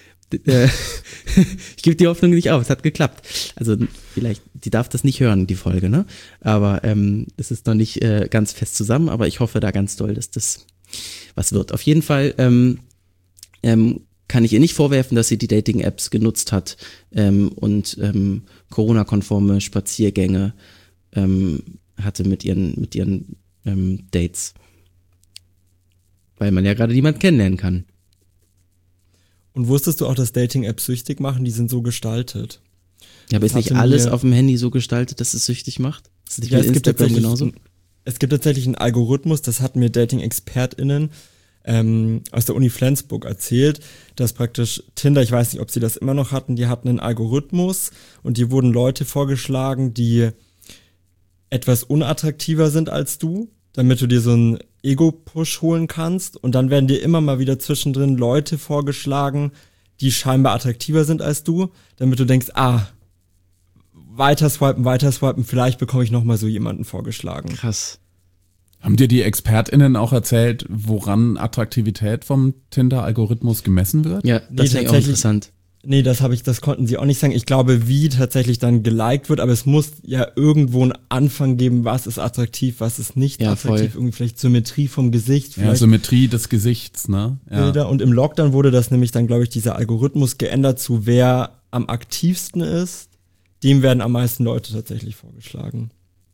Ich gebe die Hoffnung nicht auf, es hat geklappt. Also vielleicht, die darf das nicht hören, die Folge, ne? Aber ähm, es ist noch nicht äh, ganz fest zusammen, aber ich hoffe da ganz doll, dass das was wird. Auf jeden Fall ähm, ähm, kann ich ihr nicht vorwerfen, dass sie die Dating-Apps genutzt hat ähm, und ähm, Corona-konforme Spaziergänge ähm, hatte mit ihren, mit ihren ähm, Dates. Weil man ja gerade niemanden kennenlernen kann. Und wusstest du auch, dass Dating-Apps süchtig machen? Die sind so gestaltet. Ja, aber ist nicht alles auf dem Handy so gestaltet, dass es süchtig macht? Ist nicht ja, mit es gibt Instagram genauso? Es gibt tatsächlich einen Algorithmus, das hatten mir Dating-ExpertInnen ähm, aus der Uni Flensburg erzählt, dass praktisch Tinder, ich weiß nicht, ob sie das immer noch hatten, die hatten einen Algorithmus und die wurden Leute vorgeschlagen, die etwas unattraktiver sind als du, damit du dir so ein Ego-Push holen kannst und dann werden dir immer mal wieder zwischendrin Leute vorgeschlagen, die scheinbar attraktiver sind als du, damit du denkst, ah, weiter swipen, weiter swipen, vielleicht bekomme ich nochmal so jemanden vorgeschlagen. Krass. Haben dir die ExpertInnen auch erzählt, woran Attraktivität vom Tinder-Algorithmus gemessen wird? Ja, das Nee, ist ja auch tatsächlich- interessant. Nee, das habe ich, das konnten sie auch nicht sagen. Ich glaube, wie tatsächlich dann geliked wird, aber es muss ja irgendwo einen Anfang geben, was ist attraktiv, was ist nicht Ja, attraktiv. voll. Irgendwie vielleicht Symmetrie vom Gesicht, Ja, vielleicht Symmetrie des Gesichts, ne? Ja. Bilder. Und im Lockdown wurde das nämlich dann, glaube ich, dieser Algorithmus geändert zu wer am aktivsten ist. Dem werden am meisten Leute tatsächlich vorgeschlagen.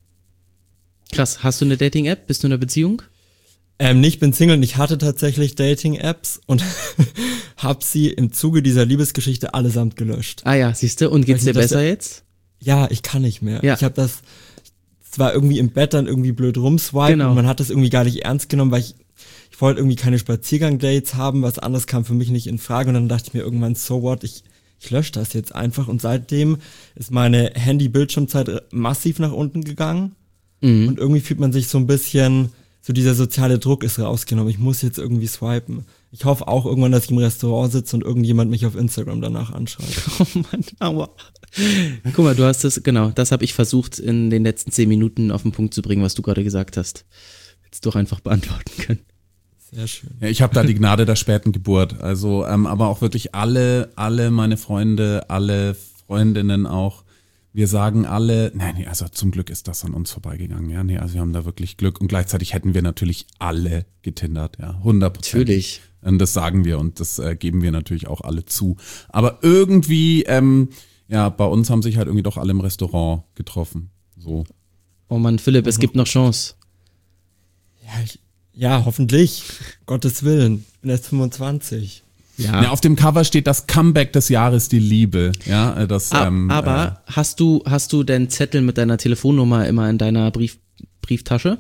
Krass. Hast du eine Dating-App? Bist du in einer Beziehung? Ähm, nicht bin Single und ich hatte tatsächlich Dating-Apps und hab sie im Zuge dieser Liebesgeschichte allesamt gelöscht. Ah ja, siehst du. Und geht's Weiß dir nicht, dass besser der- jetzt? Ja, ich kann nicht mehr. Ja. Ich habe das zwar irgendwie im Bett dann irgendwie blöd rumswipen Genau. und man hat das irgendwie gar nicht ernst genommen, weil ich, ich wollte irgendwie keine Spaziergang-Dates haben, was anderes kam für mich nicht in Frage und dann dachte ich mir irgendwann, so what, ich, ich lösche das jetzt einfach und seitdem ist meine Handy-Bildschirmzeit massiv nach unten gegangen Mhm. und irgendwie fühlt man sich so ein bisschen, so dieser soziale Druck ist rausgenommen, ich muss jetzt irgendwie swipen. Ich hoffe auch irgendwann, dass ich im Restaurant sitze und irgendjemand mich auf Instagram danach anschreibt. Oh Mann, aua. Guck mal, du hast das, genau, das habe ich versucht in den letzten zehn Minuten auf den Punkt zu bringen, was du gerade gesagt hast. Jetzt doch einfach beantworten können. Sehr schön. Ja, ich habe da die Gnade der späten Geburt. Also, ähm, aber auch wirklich alle, alle meine Freunde, alle Freundinnen auch. Wir sagen alle, nein, nee, also zum Glück ist das an uns vorbeigegangen. Ja, nee, also wir haben da wirklich Glück und gleichzeitig hätten wir natürlich alle getindert, ja, hundert Prozent. Natürlich. Und das sagen wir und das äh, geben wir natürlich auch alle zu. Aber irgendwie, ähm, ja, bei uns haben sich halt irgendwie doch alle im Restaurant getroffen. So. Oh Mann, Philipp, es gibt noch Chance. Ja, ich, ja, hoffentlich. Gottes Willen. Bin erst fünfundzwanzig. Ja. Ja, auf dem Cover steht das Comeback des Jahres, die Liebe. Ja, äh, das. Ah, ähm, aber hast du, hast du den Zettel mit deiner Telefonnummer immer in deiner Brief, Brieftasche?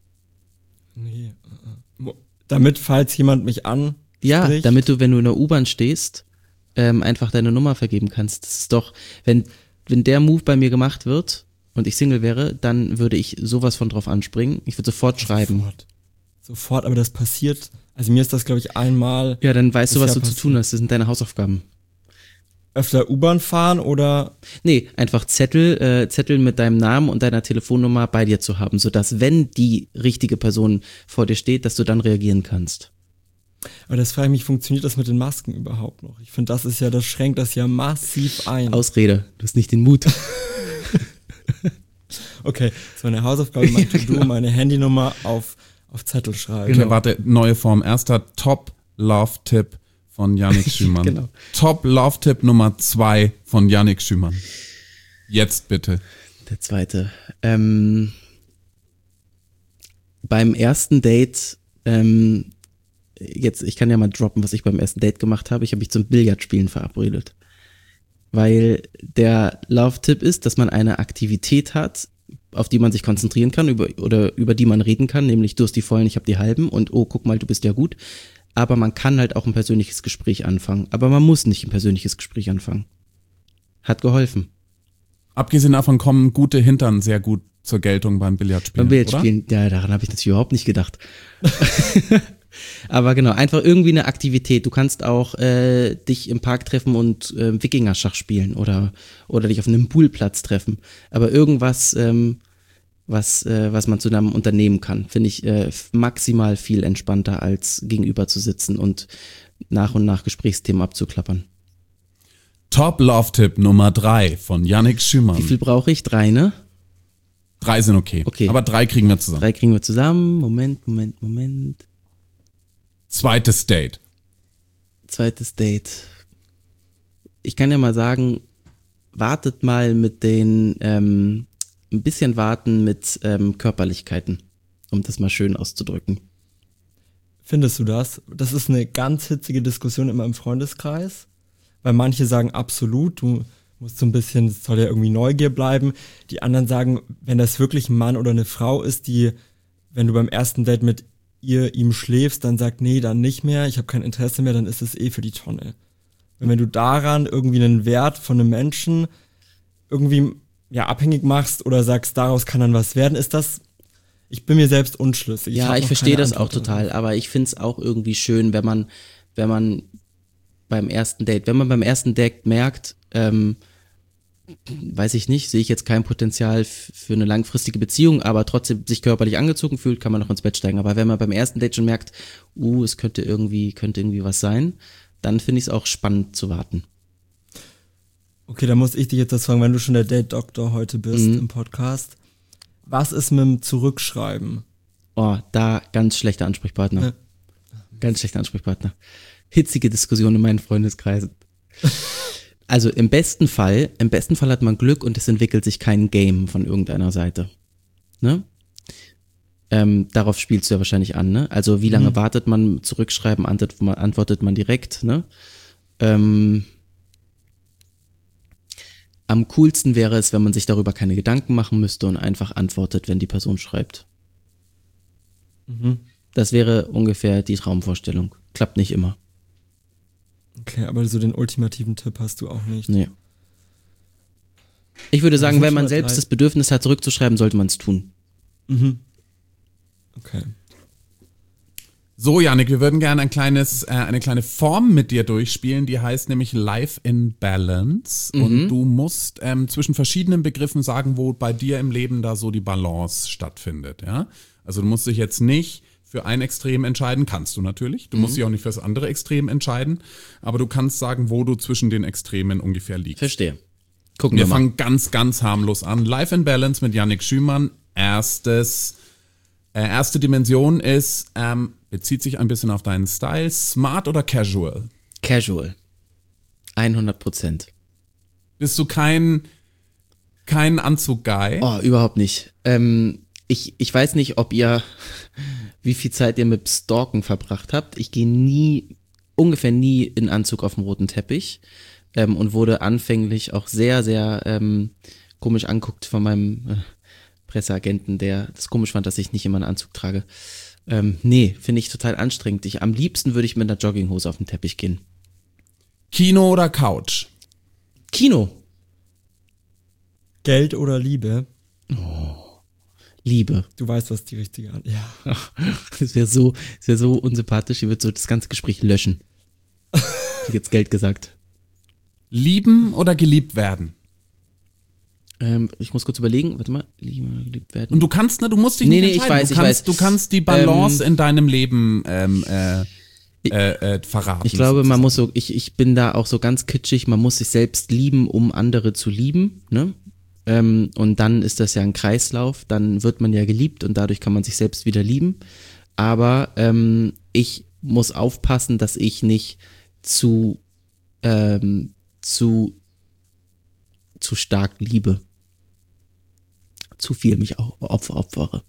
Nee. äh, äh. Damit, falls jemand mich an. Ja, spricht. damit du, wenn du in der U-Bahn stehst, ähm, einfach deine Nummer vergeben kannst. Das ist doch, wenn, wenn der Move bei mir gemacht wird und ich Single wäre, dann würde ich sowas von drauf anspringen. Ich würde sofort schreiben. Sofort. Sofort, aber das passiert. Also mir ist das, glaube ich, einmal Ja, dann weißt du, was Bisher du zu tun hast. Das sind deine Hausaufgaben. öfter U-Bahn fahren oder. Nee, einfach Zettel, äh, Zettel mit deinem Namen und deiner Telefonnummer bei dir zu haben, sodass, wenn die richtige Person vor dir steht, dass du dann reagieren kannst. Aber das frage ich mich, funktioniert das mit den Masken überhaupt noch? Ich finde, das ist ja, das schränkt das ja massiv ein. Ausrede, du hast nicht den Mut. Okay, das war eine Hausaufgabe, mein To-Do, meine Handynummer auf, auf Zettel schreiben. Okay, warte, neue Form. Erster Top-Love-Tipp von Yannick Schümann. Genau. Top-Love-Tipp Nummer zwei von Yannick Schümann. Jetzt bitte. Der zweite. Ähm, beim ersten Date, ähm, jetzt, ich kann ja mal droppen, was ich beim ersten Date gemacht habe. Ich habe mich zum Billardspielen verabredet. Weil der Love-Tipp ist, dass man eine Aktivität hat, auf die man sich konzentrieren kann über, oder über die man reden kann, nämlich du hast die vollen, ich habe die halben und oh, guck mal, du bist ja gut. Aber man kann halt auch ein persönliches Gespräch anfangen. Aber man muss nicht ein persönliches Gespräch anfangen. Hat geholfen. Abgesehen davon kommen gute Hintern sehr gut zur Geltung beim Billardspielen. Beim Billardspielen, ja, daran habe ich natürlich überhaupt nicht gedacht. Aber genau, einfach irgendwie eine Aktivität. Du kannst auch äh, dich im Park treffen und äh, Wikingerschach spielen oder oder dich auf einem Poolplatz treffen. Aber irgendwas, ähm, was äh, was man zusammen unternehmen kann, finde ich äh, maximal viel entspannter, als gegenüber zu sitzen und nach und nach Gesprächsthemen abzuklappern. Top-Love-Tipp Nummer drei von Yannick Schümann. Wie viel brauche ich? Drei, ne? Drei sind okay. Okay. Aber drei kriegen wir zusammen. Drei kriegen wir zusammen. Moment, Moment, Moment. Zweites Date. Zweites Date. Ich kann ja mal sagen, wartet mal mit den, ähm, ein bisschen warten mit ähm, Körperlichkeiten, um das mal schön auszudrücken. Findest du das? Das ist eine ganz hitzige Diskussion in meinem Freundeskreis, weil manche sagen absolut, du musst so ein bisschen, es soll ja irgendwie Neugier bleiben. Die anderen sagen, wenn das wirklich ein Mann oder eine Frau ist, die, wenn du beim ersten Date mit ihr, ihm schläfst, dann sagt, nee, dann nicht mehr, ich habe kein Interesse mehr, dann ist es eh für die Tonne. Und wenn du daran irgendwie einen Wert von einem Menschen irgendwie ja abhängig machst oder sagst, daraus kann dann was werden, ist das, Ich bin mir selbst unschlüssig. Ja, hab ich noch verstehe keine das auch Antwort total, darauf. aber ich find's auch irgendwie schön, wenn man, wenn man beim ersten Date, wenn man beim ersten Date merkt, ähm, weiß ich nicht, sehe ich jetzt kein Potenzial f- für eine langfristige Beziehung, aber trotzdem sich körperlich angezogen fühlt, kann man noch ins Bett steigen. Aber wenn man beim ersten Date schon merkt, uh, es könnte irgendwie, könnte irgendwie was sein, dann finde ich es auch spannend zu warten. Okay, dann muss ich dich jetzt das fragen, wenn du schon der Date-Doktor heute bist Mhm. im Podcast. Was ist mit dem Zurückschreiben? Oh, da ganz schlechter Ansprechpartner. Ja. Ganz schlechter Ansprechpartner. Hitzige Diskussion in meinen Freundeskreisen. Also im besten Fall, im besten Fall hat man Glück und es entwickelt sich kein Game von irgendeiner Seite. Ne? Ähm, darauf spielst du ja wahrscheinlich an, ne? Also wie lange Mhm. wartet man, zurückschreiben, antwortet man, antwortet man direkt, ne? Ähm, am coolsten wäre es, wenn man sich darüber keine Gedanken machen müsste und einfach antwortet, wenn die Person schreibt. Mhm. Das wäre ungefähr die Traumvorstellung. Klappt nicht immer. Okay, aber so den ultimativen Tipp hast du auch nicht. Nee. Ich würde Das sagen, sind wenn schon man mal selbst drei. das Bedürfnis hat, zurückzuschreiben, sollte man es tun. Mhm. Okay. So, Yannick, wir würden gerne ein kleines, äh, eine kleine Form mit dir durchspielen, die heißt nämlich Life in Balance. Mhm. Und du musst ähm, zwischen verschiedenen Begriffen sagen, wo bei dir im Leben da so die Balance stattfindet. Ja? Also du musst dich jetzt nicht für ein Extrem entscheiden, kannst du natürlich. Du musst dich auch nicht für das andere Extrem entscheiden, aber du kannst sagen, wo du zwischen den Extremen ungefähr liegst. Verstehe. Gucken Wir wir, mal. fangen ganz, ganz harmlos an. Life in Balance mit Yannick Schümann. Erstes, äh, erste Dimension ist, ähm, bezieht sich ein bisschen auf deinen Style. Smart oder casual? Casual. hundert Prozent. Bist du kein, kein Anzug-Guy? Oh, überhaupt nicht. Ähm, ich, ich weiß nicht, ob ihr, wie viel Zeit ihr mit Stalken verbracht habt. Ich gehe nie, ungefähr nie in Anzug auf dem roten Teppich ähm, und wurde anfänglich auch sehr, sehr ähm, komisch anguckt von meinem äh, Presseagenten, der das komisch fand, dass ich nicht immer einen Anzug trage. Ähm, nee, finde ich total anstrengend. Ich, am liebsten würde ich mit einer Jogginghose auf den Teppich gehen. Kino oder Couch? Kino. Geld oder Liebe? Liebe. Du weißt, was die richtige Antwort ist. Ja. Das wäre so, das wäre so unsympathisch. Ich würde so das ganze Gespräch löschen. Ich hab jetzt Geld gesagt. Lieben oder geliebt werden? Ähm, ich muss kurz überlegen. Warte mal. Lieben oder geliebt werden. Und du kannst, ne, du musst dich Nee, nicht nee, ich entscheiden. weiß, du ich kannst, weiß. Du kannst die Balance Ähm, in deinem Leben ähm, äh, äh, äh, verraten. Ich glaube, man sozusagen. muss so, ich, ich bin da auch so ganz kitschig, man muss sich selbst lieben, um andere zu lieben, ne? Ähm, und dann ist das ja ein Kreislauf, dann wird man ja geliebt und dadurch kann man sich selbst wieder lieben. Aber ähm, ich muss aufpassen, dass ich nicht zu, ähm, zu, zu stark liebe. Zu viel mich auch opfer, opfere.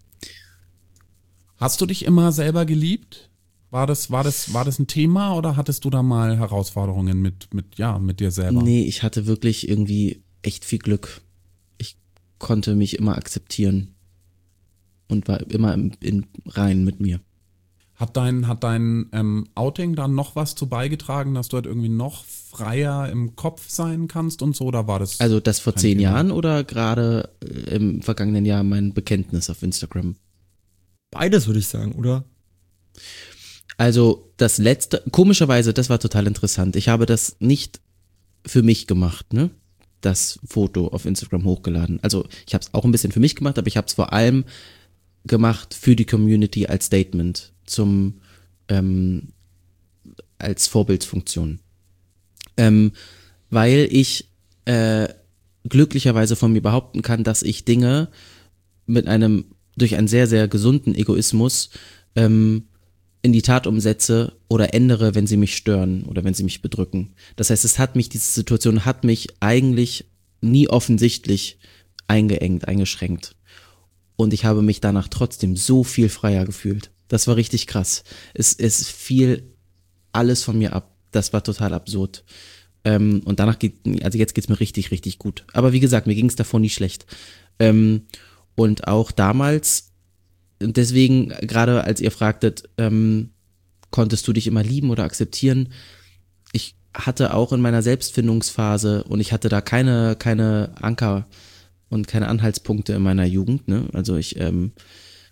Hast du dich immer selber geliebt? War das, war das, war das ein Thema oder hattest du da mal Herausforderungen mit, mit, ja, mit dir selber? Nee, ich hatte wirklich irgendwie echt viel Glück. Ich konnte mich immer akzeptieren und war immer im, in rein mit mir. Hat dein, hat dein ähm, Outing dann noch was zu beigetragen, dass du halt irgendwie noch freier im Kopf sein kannst und so, oder war das? Also das vor kein zehn Thema? Jahren oder gerade äh, im vergangenen Jahr mein Bekenntnis auf Instagram? Beides würde ich sagen, oder? Also das letzte, komischerweise, das war total interessant. Ich habe das nicht für mich gemacht, ne? Das Foto auf Instagram hochgeladen. Also ich habe es auch ein bisschen für mich gemacht, aber ich habe es vor allem gemacht für die Community als Statement, zum ähm, als Vorbildsfunktion. Ähm, weil ich äh, glücklicherweise von mir behaupten kann, dass ich Dinge mit einem, durch einen sehr, sehr gesunden Egoismus ähm, in die Tat umsetze oder ändere, wenn sie mich stören oder wenn sie mich bedrücken. Das heißt, es hat mich, diese Situation hat mich eigentlich nie offensichtlich eingeengt, eingeschränkt. Und ich habe mich danach trotzdem so viel freier gefühlt. Das war richtig krass. Es, es fiel alles von mir ab. Das war total absurd. Ähm, und danach geht, also jetzt geht's mir richtig, richtig gut. Aber wie gesagt, mir ging's davor nie schlecht. Ähm, und auch damals, und deswegen, gerade als ihr fragtet, ähm, konntest du dich immer lieben oder akzeptieren? Ich hatte auch in meiner Selbstfindungsphase und ich hatte da keine, keine Anker und keine Anhaltspunkte in meiner Jugend, ne? Also ich ähm,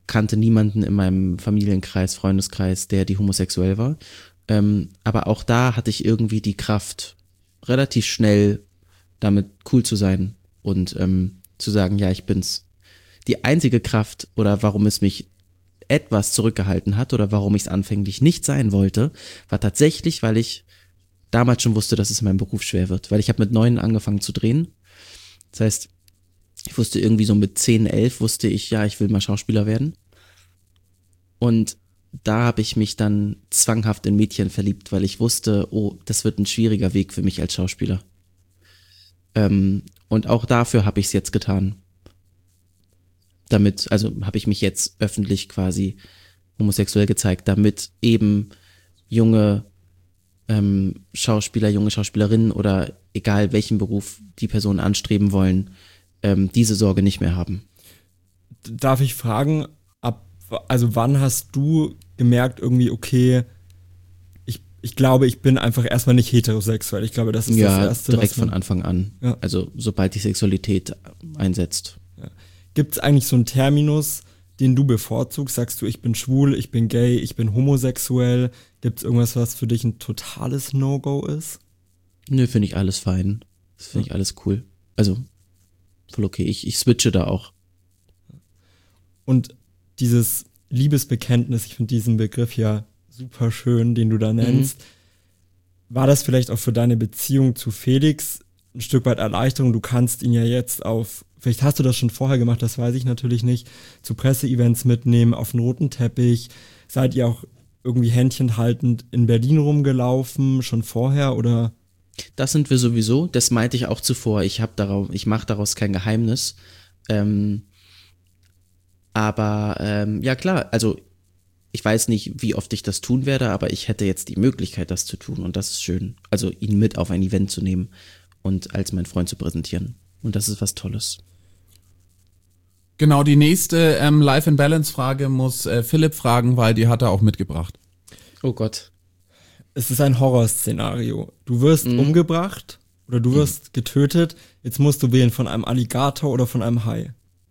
kannte niemanden in meinem Familienkreis, Freundeskreis, der die homosexuell war. Ähm, aber auch da hatte ich irgendwie die Kraft, relativ schnell damit cool zu sein und ähm, zu sagen, ja, ich bin's. Die einzige Kraft oder warum es mich etwas zurückgehalten hat oder warum ich es anfänglich nicht sein wollte, war tatsächlich, weil ich damals schon wusste, dass es in meinem Beruf schwer wird. Weil ich habe mit neun angefangen zu drehen. Das heißt, ich wusste irgendwie so mit zehn, elf wusste ich, ja, ich will mal Schauspieler werden. Und da habe ich mich dann zwanghaft in Mädchen verliebt, weil ich wusste, oh, das wird ein schwieriger Weg für mich als Schauspieler. Ähm, und auch dafür habe ich es jetzt getan. Damit, also habe ich mich jetzt öffentlich quasi homosexuell gezeigt, damit eben junge ähm, Schauspieler, junge Schauspielerinnen oder egal welchen Beruf die Personen anstreben wollen, ähm, diese Sorge nicht mehr haben. Darf ich fragen, ab, also wann hast du gemerkt irgendwie, okay, ich, ich glaube, ich bin einfach erstmal nicht heterosexuell. Ich glaube, das ist ja, das Erste. direkt was man, von Anfang an. Ja. Also sobald die Sexualität einsetzt. Ja. Gibt es eigentlich so einen Terminus, den du bevorzugst? Sagst du, ich bin schwul, ich bin gay, ich bin homosexuell? Gibt es irgendwas, was für dich ein totales No-Go ist? Nö, finde ich alles fein. Das finde ich alles cool. Also, voll okay. Ich, ich switche da auch. Und dieses Liebesbekenntnis, ich finde diesen Begriff ja super schön, den du da nennst. Mhm. War das vielleicht auch für deine Beziehung zu Felix ein Stück weit Erleichterung? Du kannst ihn ja jetzt auf, vielleicht hast du das schon vorher gemacht, das weiß ich natürlich nicht, zu Presseevents mitnehmen, auf den roten Teppich. Seid ihr auch irgendwie händchenhaltend in Berlin rumgelaufen, schon vorher, oder? Das sind wir sowieso, das meinte ich auch zuvor. Ich habe darauf, ich mache daraus kein Geheimnis. Ähm, aber ähm, ja klar, also ich weiß nicht, wie oft ich das tun werde, aber ich hätte jetzt die Möglichkeit, das zu tun und das ist schön. Also ihn mit auf ein Event zu nehmen und als mein Freund zu präsentieren. Und das ist was Tolles. Genau, die nächste ähm, Life-in-Balance-Frage muss äh, Philipp fragen, weil die hat er auch mitgebracht. Oh Gott. Es ist ein Horrorszenario. Du wirst mhm. umgebracht oder du wirst mhm. getötet. Jetzt musst du wählen von einem Alligator oder von einem Hai.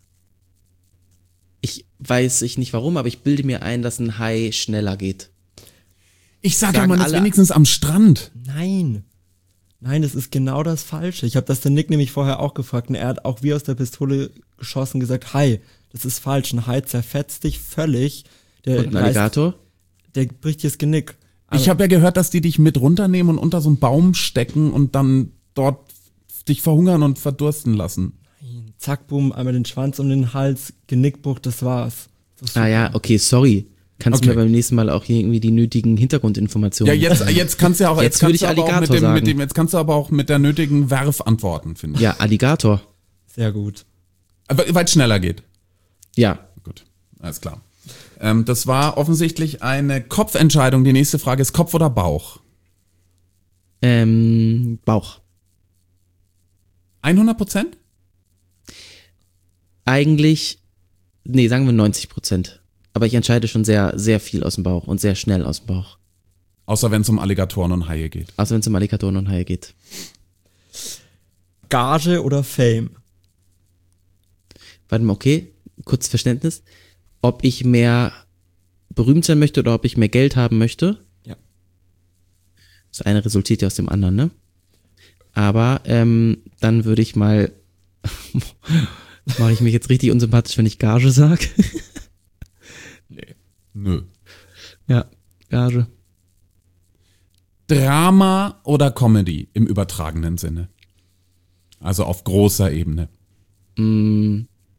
Ich weiß ich nicht warum, aber ich bilde mir ein, dass ein Hai schneller geht. Ich sage ja, man ist wenigstens am Strand. Nein. Nein, das ist genau das Falsche. Ich habe das den Nick nämlich vorher auch gefragt und er hat auch wie aus der Pistole geschossen gesagt, Hai, das ist falsch. Ein Hai zerfetzt dich völlig. Der und ein Alligator? Reißt, der bricht dir das Genick. Aber ich habe ja gehört, dass die dich mit runternehmen und unter so einen Baum stecken und dann dort dich verhungern und verdursten lassen. Nein, zack, boom, einmal den Schwanz um den Hals, Genickbruch, das war's. Das ah ja, okay, sorry. Kannst okay. du mir beim nächsten Mal auch hier irgendwie die nötigen Hintergrundinformationen? Ja, jetzt, jetzt kannst du ja auch, jetzt, jetzt würde kannst ich du aber auch Alligator mit dem, sagen. mit dem, jetzt kannst du aber auch mit der nötigen Werf antworten, finde ich. Ja, Alligator. Sehr gut. Weil es schneller geht. Ja. Gut, alles klar. Ähm, das war offensichtlich eine Kopfentscheidung. Die nächste Frage ist Kopf oder Bauch? Ähm, Bauch. hundert Prozent? Eigentlich, nee, sagen wir neunzig Prozent. Aber ich entscheide schon sehr, sehr viel aus dem Bauch und sehr schnell aus dem Bauch. Außer wenn es um Alligatoren und Haie geht. Außer wenn es um Alligatoren und Haie geht. Gage oder Fame? Warte mal, okay, kurz Verständnis. Ob ich mehr berühmt sein möchte oder ob ich mehr Geld haben möchte? Ja. Das eine resultiert ja aus dem anderen, ne? Aber ähm, dann würde ich mal, mache ich mich jetzt richtig unsympathisch, wenn ich Gage sage? Nee. Nö. Ja, Gage. Drama oder Comedy im übertragenen Sinne? Also auf großer Ebene. Mm.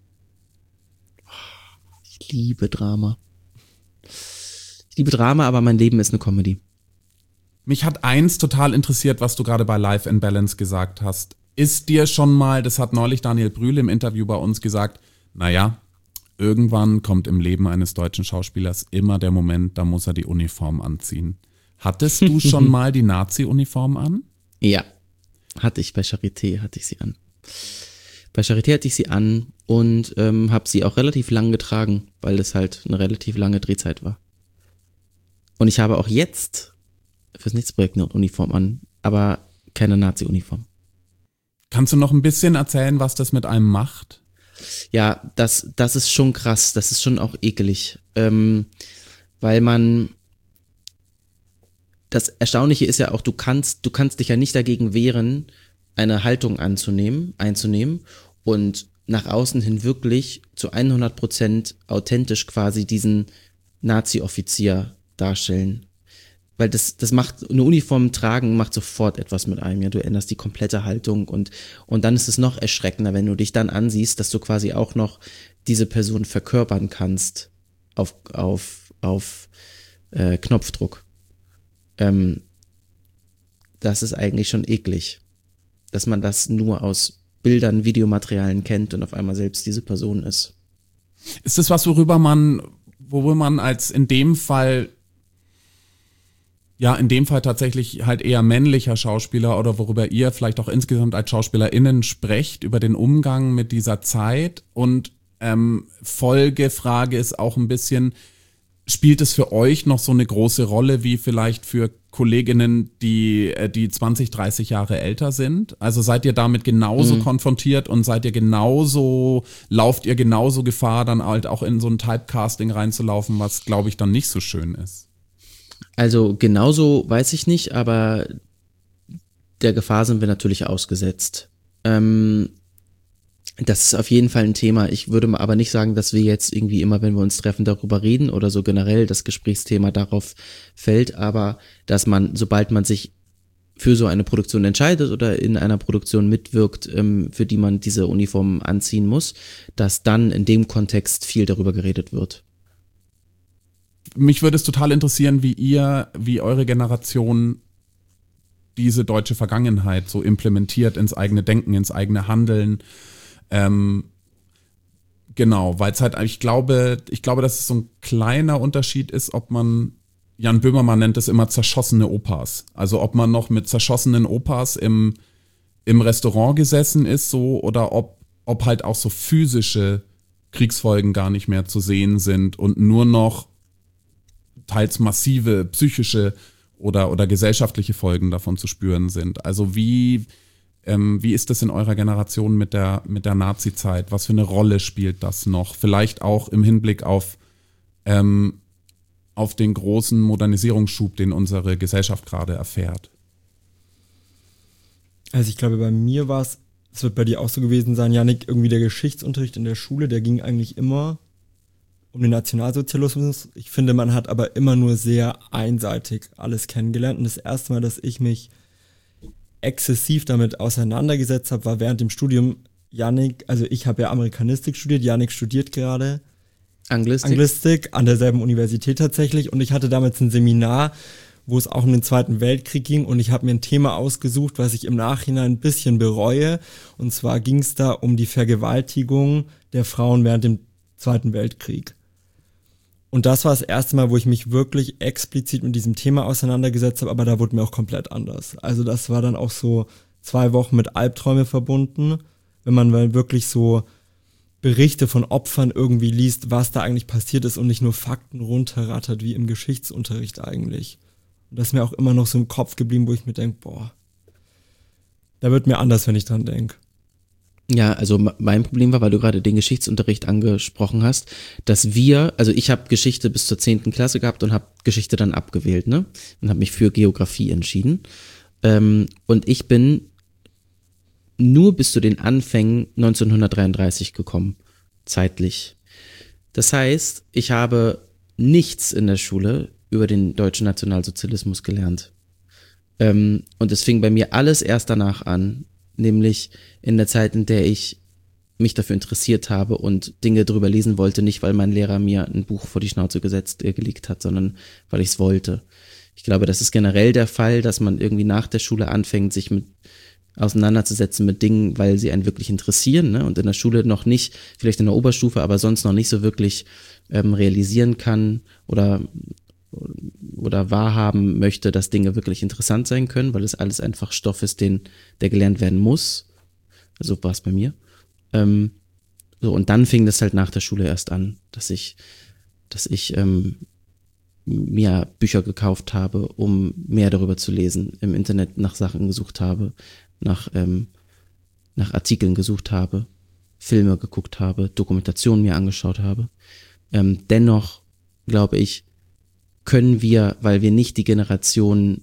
Ich liebe Drama. Ich liebe Drama, aber mein Leben ist eine Comedy. Mich hat eins total interessiert, was du gerade bei Life in Balance gesagt hast. Ist dir schon mal, das hat neulich Daniel Brühl im Interview bei uns gesagt, naja, irgendwann kommt im Leben eines deutschen Schauspielers immer der Moment, da muss er die Uniform anziehen. Hattest du schon mal die Nazi-Uniform an? Ja, hatte ich bei Charité, hatte ich sie an. Bei Charité hatte ich sie an und ähm, habe sie auch relativ lang getragen, weil es halt eine relativ lange Drehzeit war. Und ich habe auch jetzt fürs Nichtsprojekt eine Uniform an, aber keine Nazi-Uniform. Kannst du noch ein bisschen erzählen, was das mit einem macht? Ja, das, das ist schon krass, das ist schon auch ekelig, ähm, weil man, das Erstaunliche ist ja auch, du kannst, du kannst dich ja nicht dagegen wehren, eine Haltung anzunehmen, einzunehmen und nach außen hin wirklich zu hundert Prozent authentisch quasi diesen Nazi-Offizier darstellen. Weil das, das macht, eine Uniform tragen macht sofort etwas mit einem, ja, du änderst die komplette Haltung und, und dann ist es noch erschreckender, wenn du dich dann ansiehst, dass du quasi auch noch diese Person verkörpern kannst auf, auf, auf äh, Knopfdruck. Ähm, das ist eigentlich schon eklig, dass man das nur aus Bildern, Videomaterialien kennt und auf einmal selbst diese Person ist. Ist das was, worüber man, worüber man als in dem Fall, ja, in dem Fall tatsächlich halt eher männlicher Schauspieler oder worüber ihr vielleicht auch insgesamt als SchauspielerInnen sprecht, über den Umgang mit dieser Zeit? Und ähm, Folgefrage ist auch ein bisschen, spielt es für euch noch so eine große Rolle wie vielleicht für Kolleginnen, die, die zwanzig, dreißig Jahre älter sind? Also seid ihr damit genauso mhm. konfrontiert und seid ihr genauso, lauft ihr genauso Gefahr, dann halt auch in so ein Typecasting reinzulaufen, was, glaube ich, dann nicht so schön ist? Also genauso weiß ich nicht, aber der Gefahr sind wir natürlich ausgesetzt. Ähm, Das ist auf jeden Fall ein Thema. Ich würde mal aber nicht sagen, dass wir jetzt irgendwie immer, wenn wir uns treffen, darüber reden oder so generell das Gesprächsthema darauf fällt, aber dass man, sobald man sich für so eine Produktion entscheidet oder in einer Produktion mitwirkt, ähm, für die man diese Uniform anziehen muss, dass dann in dem Kontext viel darüber geredet wird. Mich würde es total interessieren, wie ihr, wie eure Generation diese deutsche Vergangenheit so implementiert ins eigene Denken, ins eigene Handeln. Ähm, genau, weil es halt, ich glaube, ich glaube, dass es so ein kleiner Unterschied ist, ob man, Jan Böhmermann nennt es immer zerschossene Opas. Also ob man noch mit zerschossenen Opas im, im Restaurant gesessen ist, so, oder ob, ob halt auch so physische Kriegsfolgen gar nicht mehr zu sehen sind und nur noch teils massive psychische oder, oder gesellschaftliche Folgen davon zu spüren sind. Also wie, ähm, wie ist das in eurer Generation mit der, mit der Nazi-Zeit? Was für eine Rolle spielt das noch? Vielleicht auch im Hinblick auf, ähm, auf den großen Modernisierungsschub, den unsere Gesellschaft gerade erfährt. Also ich glaube, bei mir war es, es wird bei dir auch so gewesen sein, Jannik, irgendwie der Geschichtsunterricht in der Schule, der ging eigentlich immer um den Nationalsozialismus. Ich finde, man hat aber immer nur sehr einseitig alles kennengelernt. Und das erste Mal, dass ich mich exzessiv damit auseinandergesetzt habe, war während dem Studium. Jannik, also ich habe ja Amerikanistik studiert, Jannik studiert gerade Anglistik. Anglistik an derselben Universität tatsächlich. Und ich hatte damals ein Seminar, wo es auch um den Zweiten Weltkrieg ging. Und ich habe mir ein Thema ausgesucht, was ich im Nachhinein ein bisschen bereue. Und zwar ging es da um die Vergewaltigung der Frauen während dem Zweiten Weltkrieg. Und das war das erste Mal, wo ich mich wirklich explizit mit diesem Thema auseinandergesetzt habe, aber da wurde mir auch komplett anders. Also das war dann auch so zwei Wochen mit Albträume verbunden, wenn man mal wirklich so Berichte von Opfern irgendwie liest, was da eigentlich passiert ist und nicht nur Fakten runterrattert, wie im Geschichtsunterricht eigentlich. Und das ist mir auch immer noch so im Kopf geblieben, wo ich mir denke, boah, da wird mir anders, wenn ich dran denke. Ja, also mein Problem war, weil du gerade den Geschichtsunterricht angesprochen hast, dass wir, also ich habe Geschichte bis zur zehnten Klasse gehabt und habe Geschichte dann abgewählt, ne? Und habe mich für Geografie entschieden. Ähm, und ich bin nur bis zu den Anfängen neunzehnhundertdreiunddreißig gekommen, zeitlich. Das heißt, ich habe nichts in der Schule über den deutschen Nationalsozialismus gelernt. Ähm, und es fing bei mir alles erst danach an, nämlich in der Zeit, in der ich mich dafür interessiert habe und Dinge drüber lesen wollte, nicht weil mein Lehrer mir ein Buch vor die Schnauze gesetzt, äh, gelegt hat, sondern weil ich es wollte. Ich glaube, das ist generell der Fall, dass man irgendwie nach der Schule anfängt, sich mit auseinanderzusetzen mit Dingen, weil sie einen wirklich interessieren, ne? Und in der Schule noch nicht, vielleicht in der Oberstufe, aber sonst noch nicht so wirklich ähm, realisieren kann oder oder wahrhaben möchte, dass Dinge wirklich interessant sein können, weil es alles einfach Stoff ist, den, der gelernt werden muss. So war es bei mir. Ähm, so, und dann fing das halt nach der Schule erst an, dass ich, dass ich ähm, mir Bücher gekauft habe, um mehr darüber zu lesen, im Internet nach Sachen gesucht habe, nach, ähm, nach Artikeln gesucht habe, Filme geguckt habe, Dokumentationen mir angeschaut habe. Ähm, dennoch, glaube ich, können wir, weil wir nicht die Generation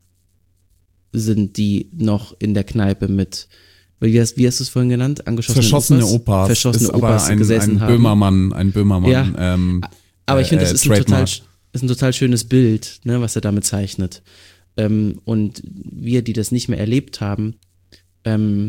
sind, die noch in der Kneipe mit, wie hast, wie hast du es vorhin genannt? Angeschossene Verschossene Opas, Opas. Verschossene ist aber Opas ein, gesessen ein haben. Böhmermann, ein Böhmermann. Ja, ähm, aber ich finde, das äh, ist ein, total, Trademark. ist ein total schönes Bild, ne, was er damit zeichnet. Ähm, und wir, die das nicht mehr erlebt haben, ähm,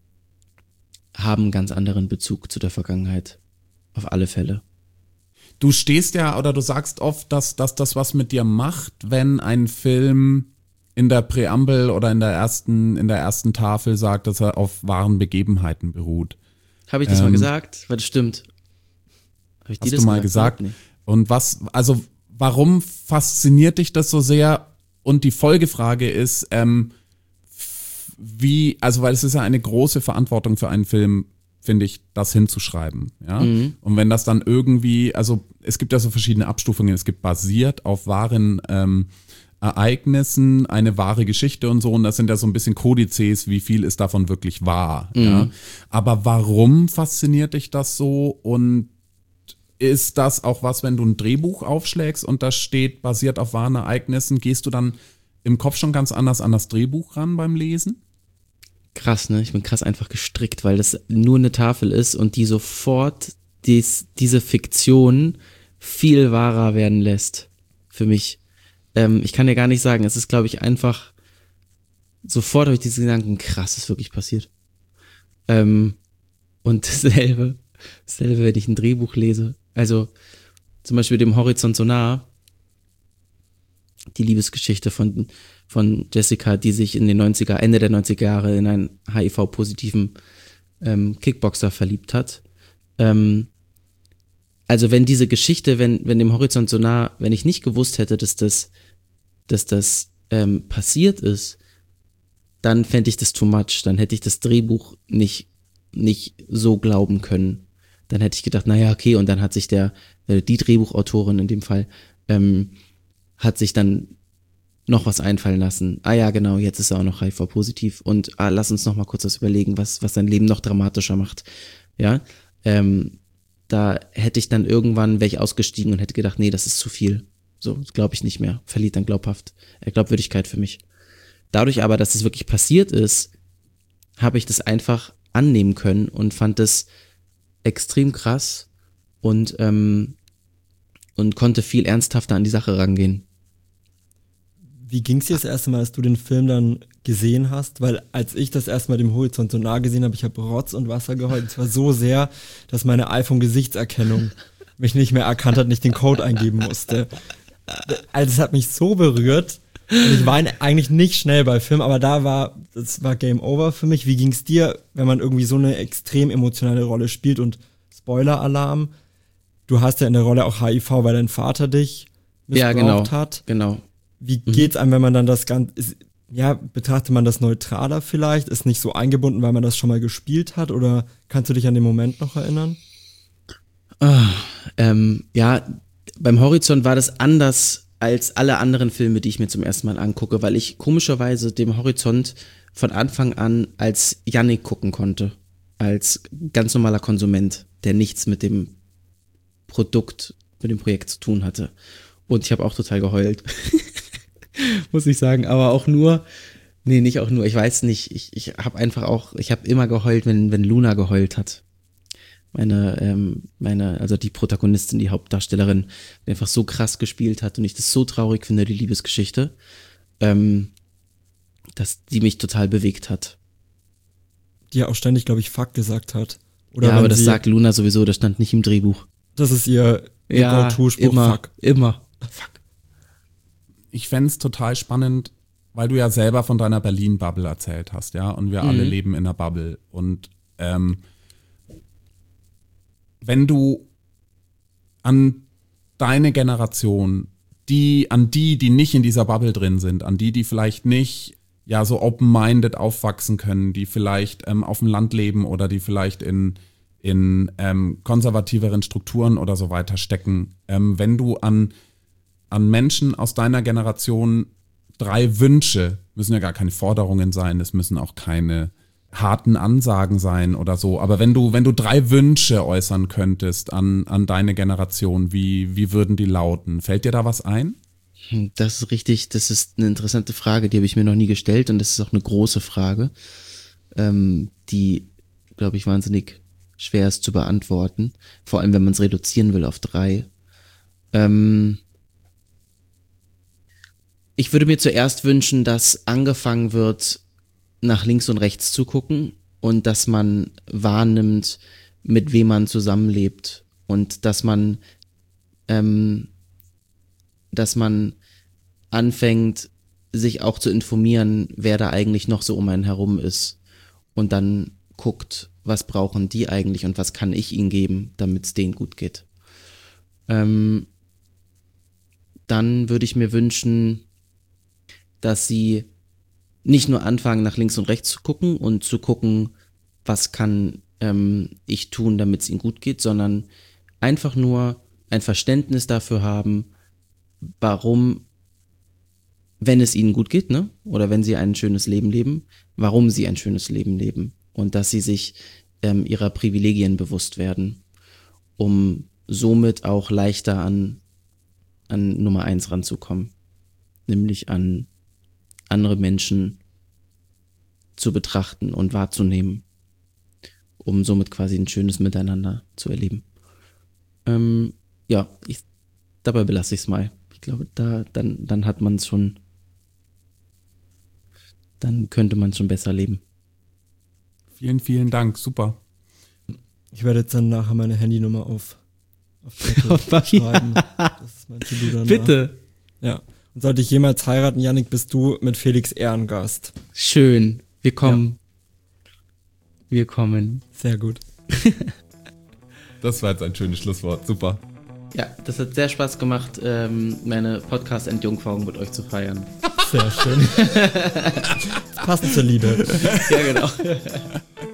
haben einen ganz anderen Bezug zu der Vergangenheit. Auf alle Fälle. Du stehst ja oder du sagst oft, dass, dass das was mit dir macht, wenn ein Film in der Präambel oder in der ersten, in der ersten Tafel sagt, dass er auf wahren Begebenheiten beruht. Habe ich das Ähm, mal gesagt? Weil das stimmt. Habe ich dir Hast das du mal gesagt? Nee. Und was, also warum fasziniert dich das so sehr? Und die Folgefrage ist, ähm, wie, also weil es ist ja eine große Verantwortung für einen Film, finde ich, das hinzuschreiben. Ja? Mhm. Und wenn das dann irgendwie, also es gibt ja so verschiedene Abstufungen, es gibt basiert auf wahren ähm, Ereignissen, eine wahre Geschichte und so, und das sind ja so ein bisschen Kodizes, wie viel ist davon wirklich wahr. Mhm. Ja? Aber warum fasziniert dich das so, und ist das auch was, wenn du ein Drehbuch aufschlägst und da steht basiert auf wahren Ereignissen, gehst du dann im Kopf schon ganz anders an das Drehbuch ran beim Lesen? Krass, ne? Ich bin krass einfach gestrickt, weil das nur eine Tafel ist und die sofort dies, diese Fiktion viel wahrer werden lässt. Für mich. Ähm, ich kann dir gar nicht sagen, es ist, glaube ich, einfach sofort habe ich diese Gedanken, krass, ist wirklich passiert. Ähm, und dasselbe, dasselbe, wenn ich ein Drehbuch lese. Also zum Beispiel dem Horizont so nah, die Liebesgeschichte von, von Jessica, die sich in den neunziger, Ende der neunziger Jahre in einen H I V-positiven ähm, Kickboxer verliebt hat. Ähm, also wenn diese Geschichte, wenn, wenn dem Horizont so nah, wenn ich nicht gewusst hätte, dass das, dass das ähm, passiert ist, dann fände ich das too much. Dann hätte ich das Drehbuch nicht, nicht so glauben können. Dann hätte ich gedacht, naja, okay, und dann hat sich der, äh, die Drehbuchautorin in dem Fall, ähm, hat sich dann noch was einfallen lassen. Ah ja, genau, jetzt ist er auch noch H I V-positiv und ah, lass uns noch mal kurz was überlegen, was, was sein Leben noch dramatischer macht. Ja, ähm, da hätte ich dann irgendwann, wäre ich ausgestiegen und hätte gedacht, nee, das ist zu viel. So, glaube ich nicht mehr. Verliert dann glaubhaft, äh, Glaubwürdigkeit für mich. Dadurch aber, dass es wirklich passiert ist, habe ich das einfach annehmen können und fand das extrem krass und, ähm, und konnte viel ernsthafter an die Sache rangehen. Wie ging's dir das erste Mal, als du den Film dann gesehen hast? Weil als ich das erste Mal dem Horizont so nah gesehen habe, ich habe Rotz und Wasser geheult. Es war so sehr, dass meine iPhone-Gesichtserkennung mich nicht mehr erkannt hat, nicht den Code eingeben musste. Also es hat mich so berührt. Und ich war eigentlich nicht schnell bei Film, aber da war, das war Game Over für mich. Wie ging's dir, wenn man irgendwie so eine extrem emotionale Rolle spielt? Und Spoiler-Alarm, du hast ja in der Rolle auch H I V, weil dein Vater dich missbraucht ja, genau, hat. genau. Wie geht's einem, wenn man dann das Ganze, ist, ja, betrachtet man das neutraler vielleicht? Ist nicht so eingebunden, weil man das schon mal gespielt hat? Oder kannst du dich an den Moment noch erinnern? Ah, ähm, ja, beim Horizont war das anders als alle anderen Filme, die ich mir zum ersten Mal angucke, weil ich komischerweise dem Horizont von Anfang an als Yannick gucken konnte. Als ganz normaler Konsument, der nichts mit dem Produkt, mit dem Projekt zu tun hatte. Und ich habe auch total geheult. Muss ich sagen, aber auch nur, nee, nicht auch nur, ich weiß nicht, ich, ich habe einfach auch, ich habe immer geheult, wenn, wenn Luna geheult hat. Meine, ähm, meine, also die Protagonistin, die Hauptdarstellerin, die einfach so krass gespielt hat und ich das so traurig finde, die Liebesgeschichte, ähm, dass die mich total bewegt hat. Die ja auch ständig, glaube ich, Fuck gesagt hat. Oder ja, aber das sie, sagt Luna sowieso, das stand nicht im Drehbuch. Das ist ihr, ihr ja, Go-To-Spruch, immer, Fuck. immer. Fuck. Ich fänd's total spannend, weil du ja selber von deiner Berlin-Bubble erzählt hast, ja, und wir Mhm. alle leben in einer Bubble. Und ähm, wenn du an deine Generation, die, an die, die nicht in dieser Bubble drin sind, an die, die vielleicht nicht ja so open-minded aufwachsen können, die vielleicht ähm, auf dem Land leben oder die vielleicht in, in ähm, konservativeren Strukturen oder so weiter stecken, ähm, wenn du an an Menschen aus deiner Generation drei Wünsche, müssen ja gar keine Forderungen sein, es müssen auch keine harten Ansagen sein oder so. Aber wenn du, wenn du drei Wünsche äußern könntest an, an deine Generation, wie, wie würden die lauten? Fällt dir da was ein? Das ist richtig, das ist eine interessante Frage, die habe ich mir noch nie gestellt und das ist auch eine große Frage, ähm, die, glaube ich, wahnsinnig schwer ist zu beantworten, vor allem wenn man es reduzieren will auf drei. Ähm, ich würde mir zuerst wünschen, dass angefangen wird, nach links und rechts zu gucken und dass man wahrnimmt, mit wem man zusammenlebt und dass man ähm, dass man anfängt, sich auch zu informieren, wer da eigentlich noch so um einen herum ist und dann guckt, was brauchen die eigentlich und was kann ich ihnen geben, damit es denen gut geht. Ähm, dann würde ich mir wünschen, dass sie nicht nur anfangen, nach links und rechts zu gucken und zu gucken, was kann ähm, ich tun, damit es ihnen gut geht, sondern einfach nur ein Verständnis dafür haben, warum, wenn es ihnen gut geht, ne, oder wenn sie ein schönes Leben leben, warum sie ein schönes Leben leben und dass sie sich ähm, ihrer Privilegien bewusst werden, um somit auch leichter an, an Nummer eins ranzukommen, nämlich an andere Menschen zu betrachten und wahrzunehmen, um somit quasi ein schönes Miteinander zu erleben. Ähm, ja, ich, dabei belasse ich es mal. Ich glaube, da, dann, dann hat man es schon, dann könnte man schon besser leben. Vielen, vielen Dank, super. Ich werde jetzt dann nachher meine Handynummer auf, auf Zettel schreiben. Das ist mein To-Do danach. Bitte. Ja. Und sollte ich jemals heiraten, Yannick, bist du mit Felix Ehrengast. Schön. Wir kommen. Ja. Wir kommen. Sehr gut. Das war jetzt ein schönes Schlusswort. Super. Ja, das hat sehr Spaß gemacht, meine Podcast-Entjungferung mit euch zu feiern. Sehr schön. Passend zur Liebe. Ja, genau.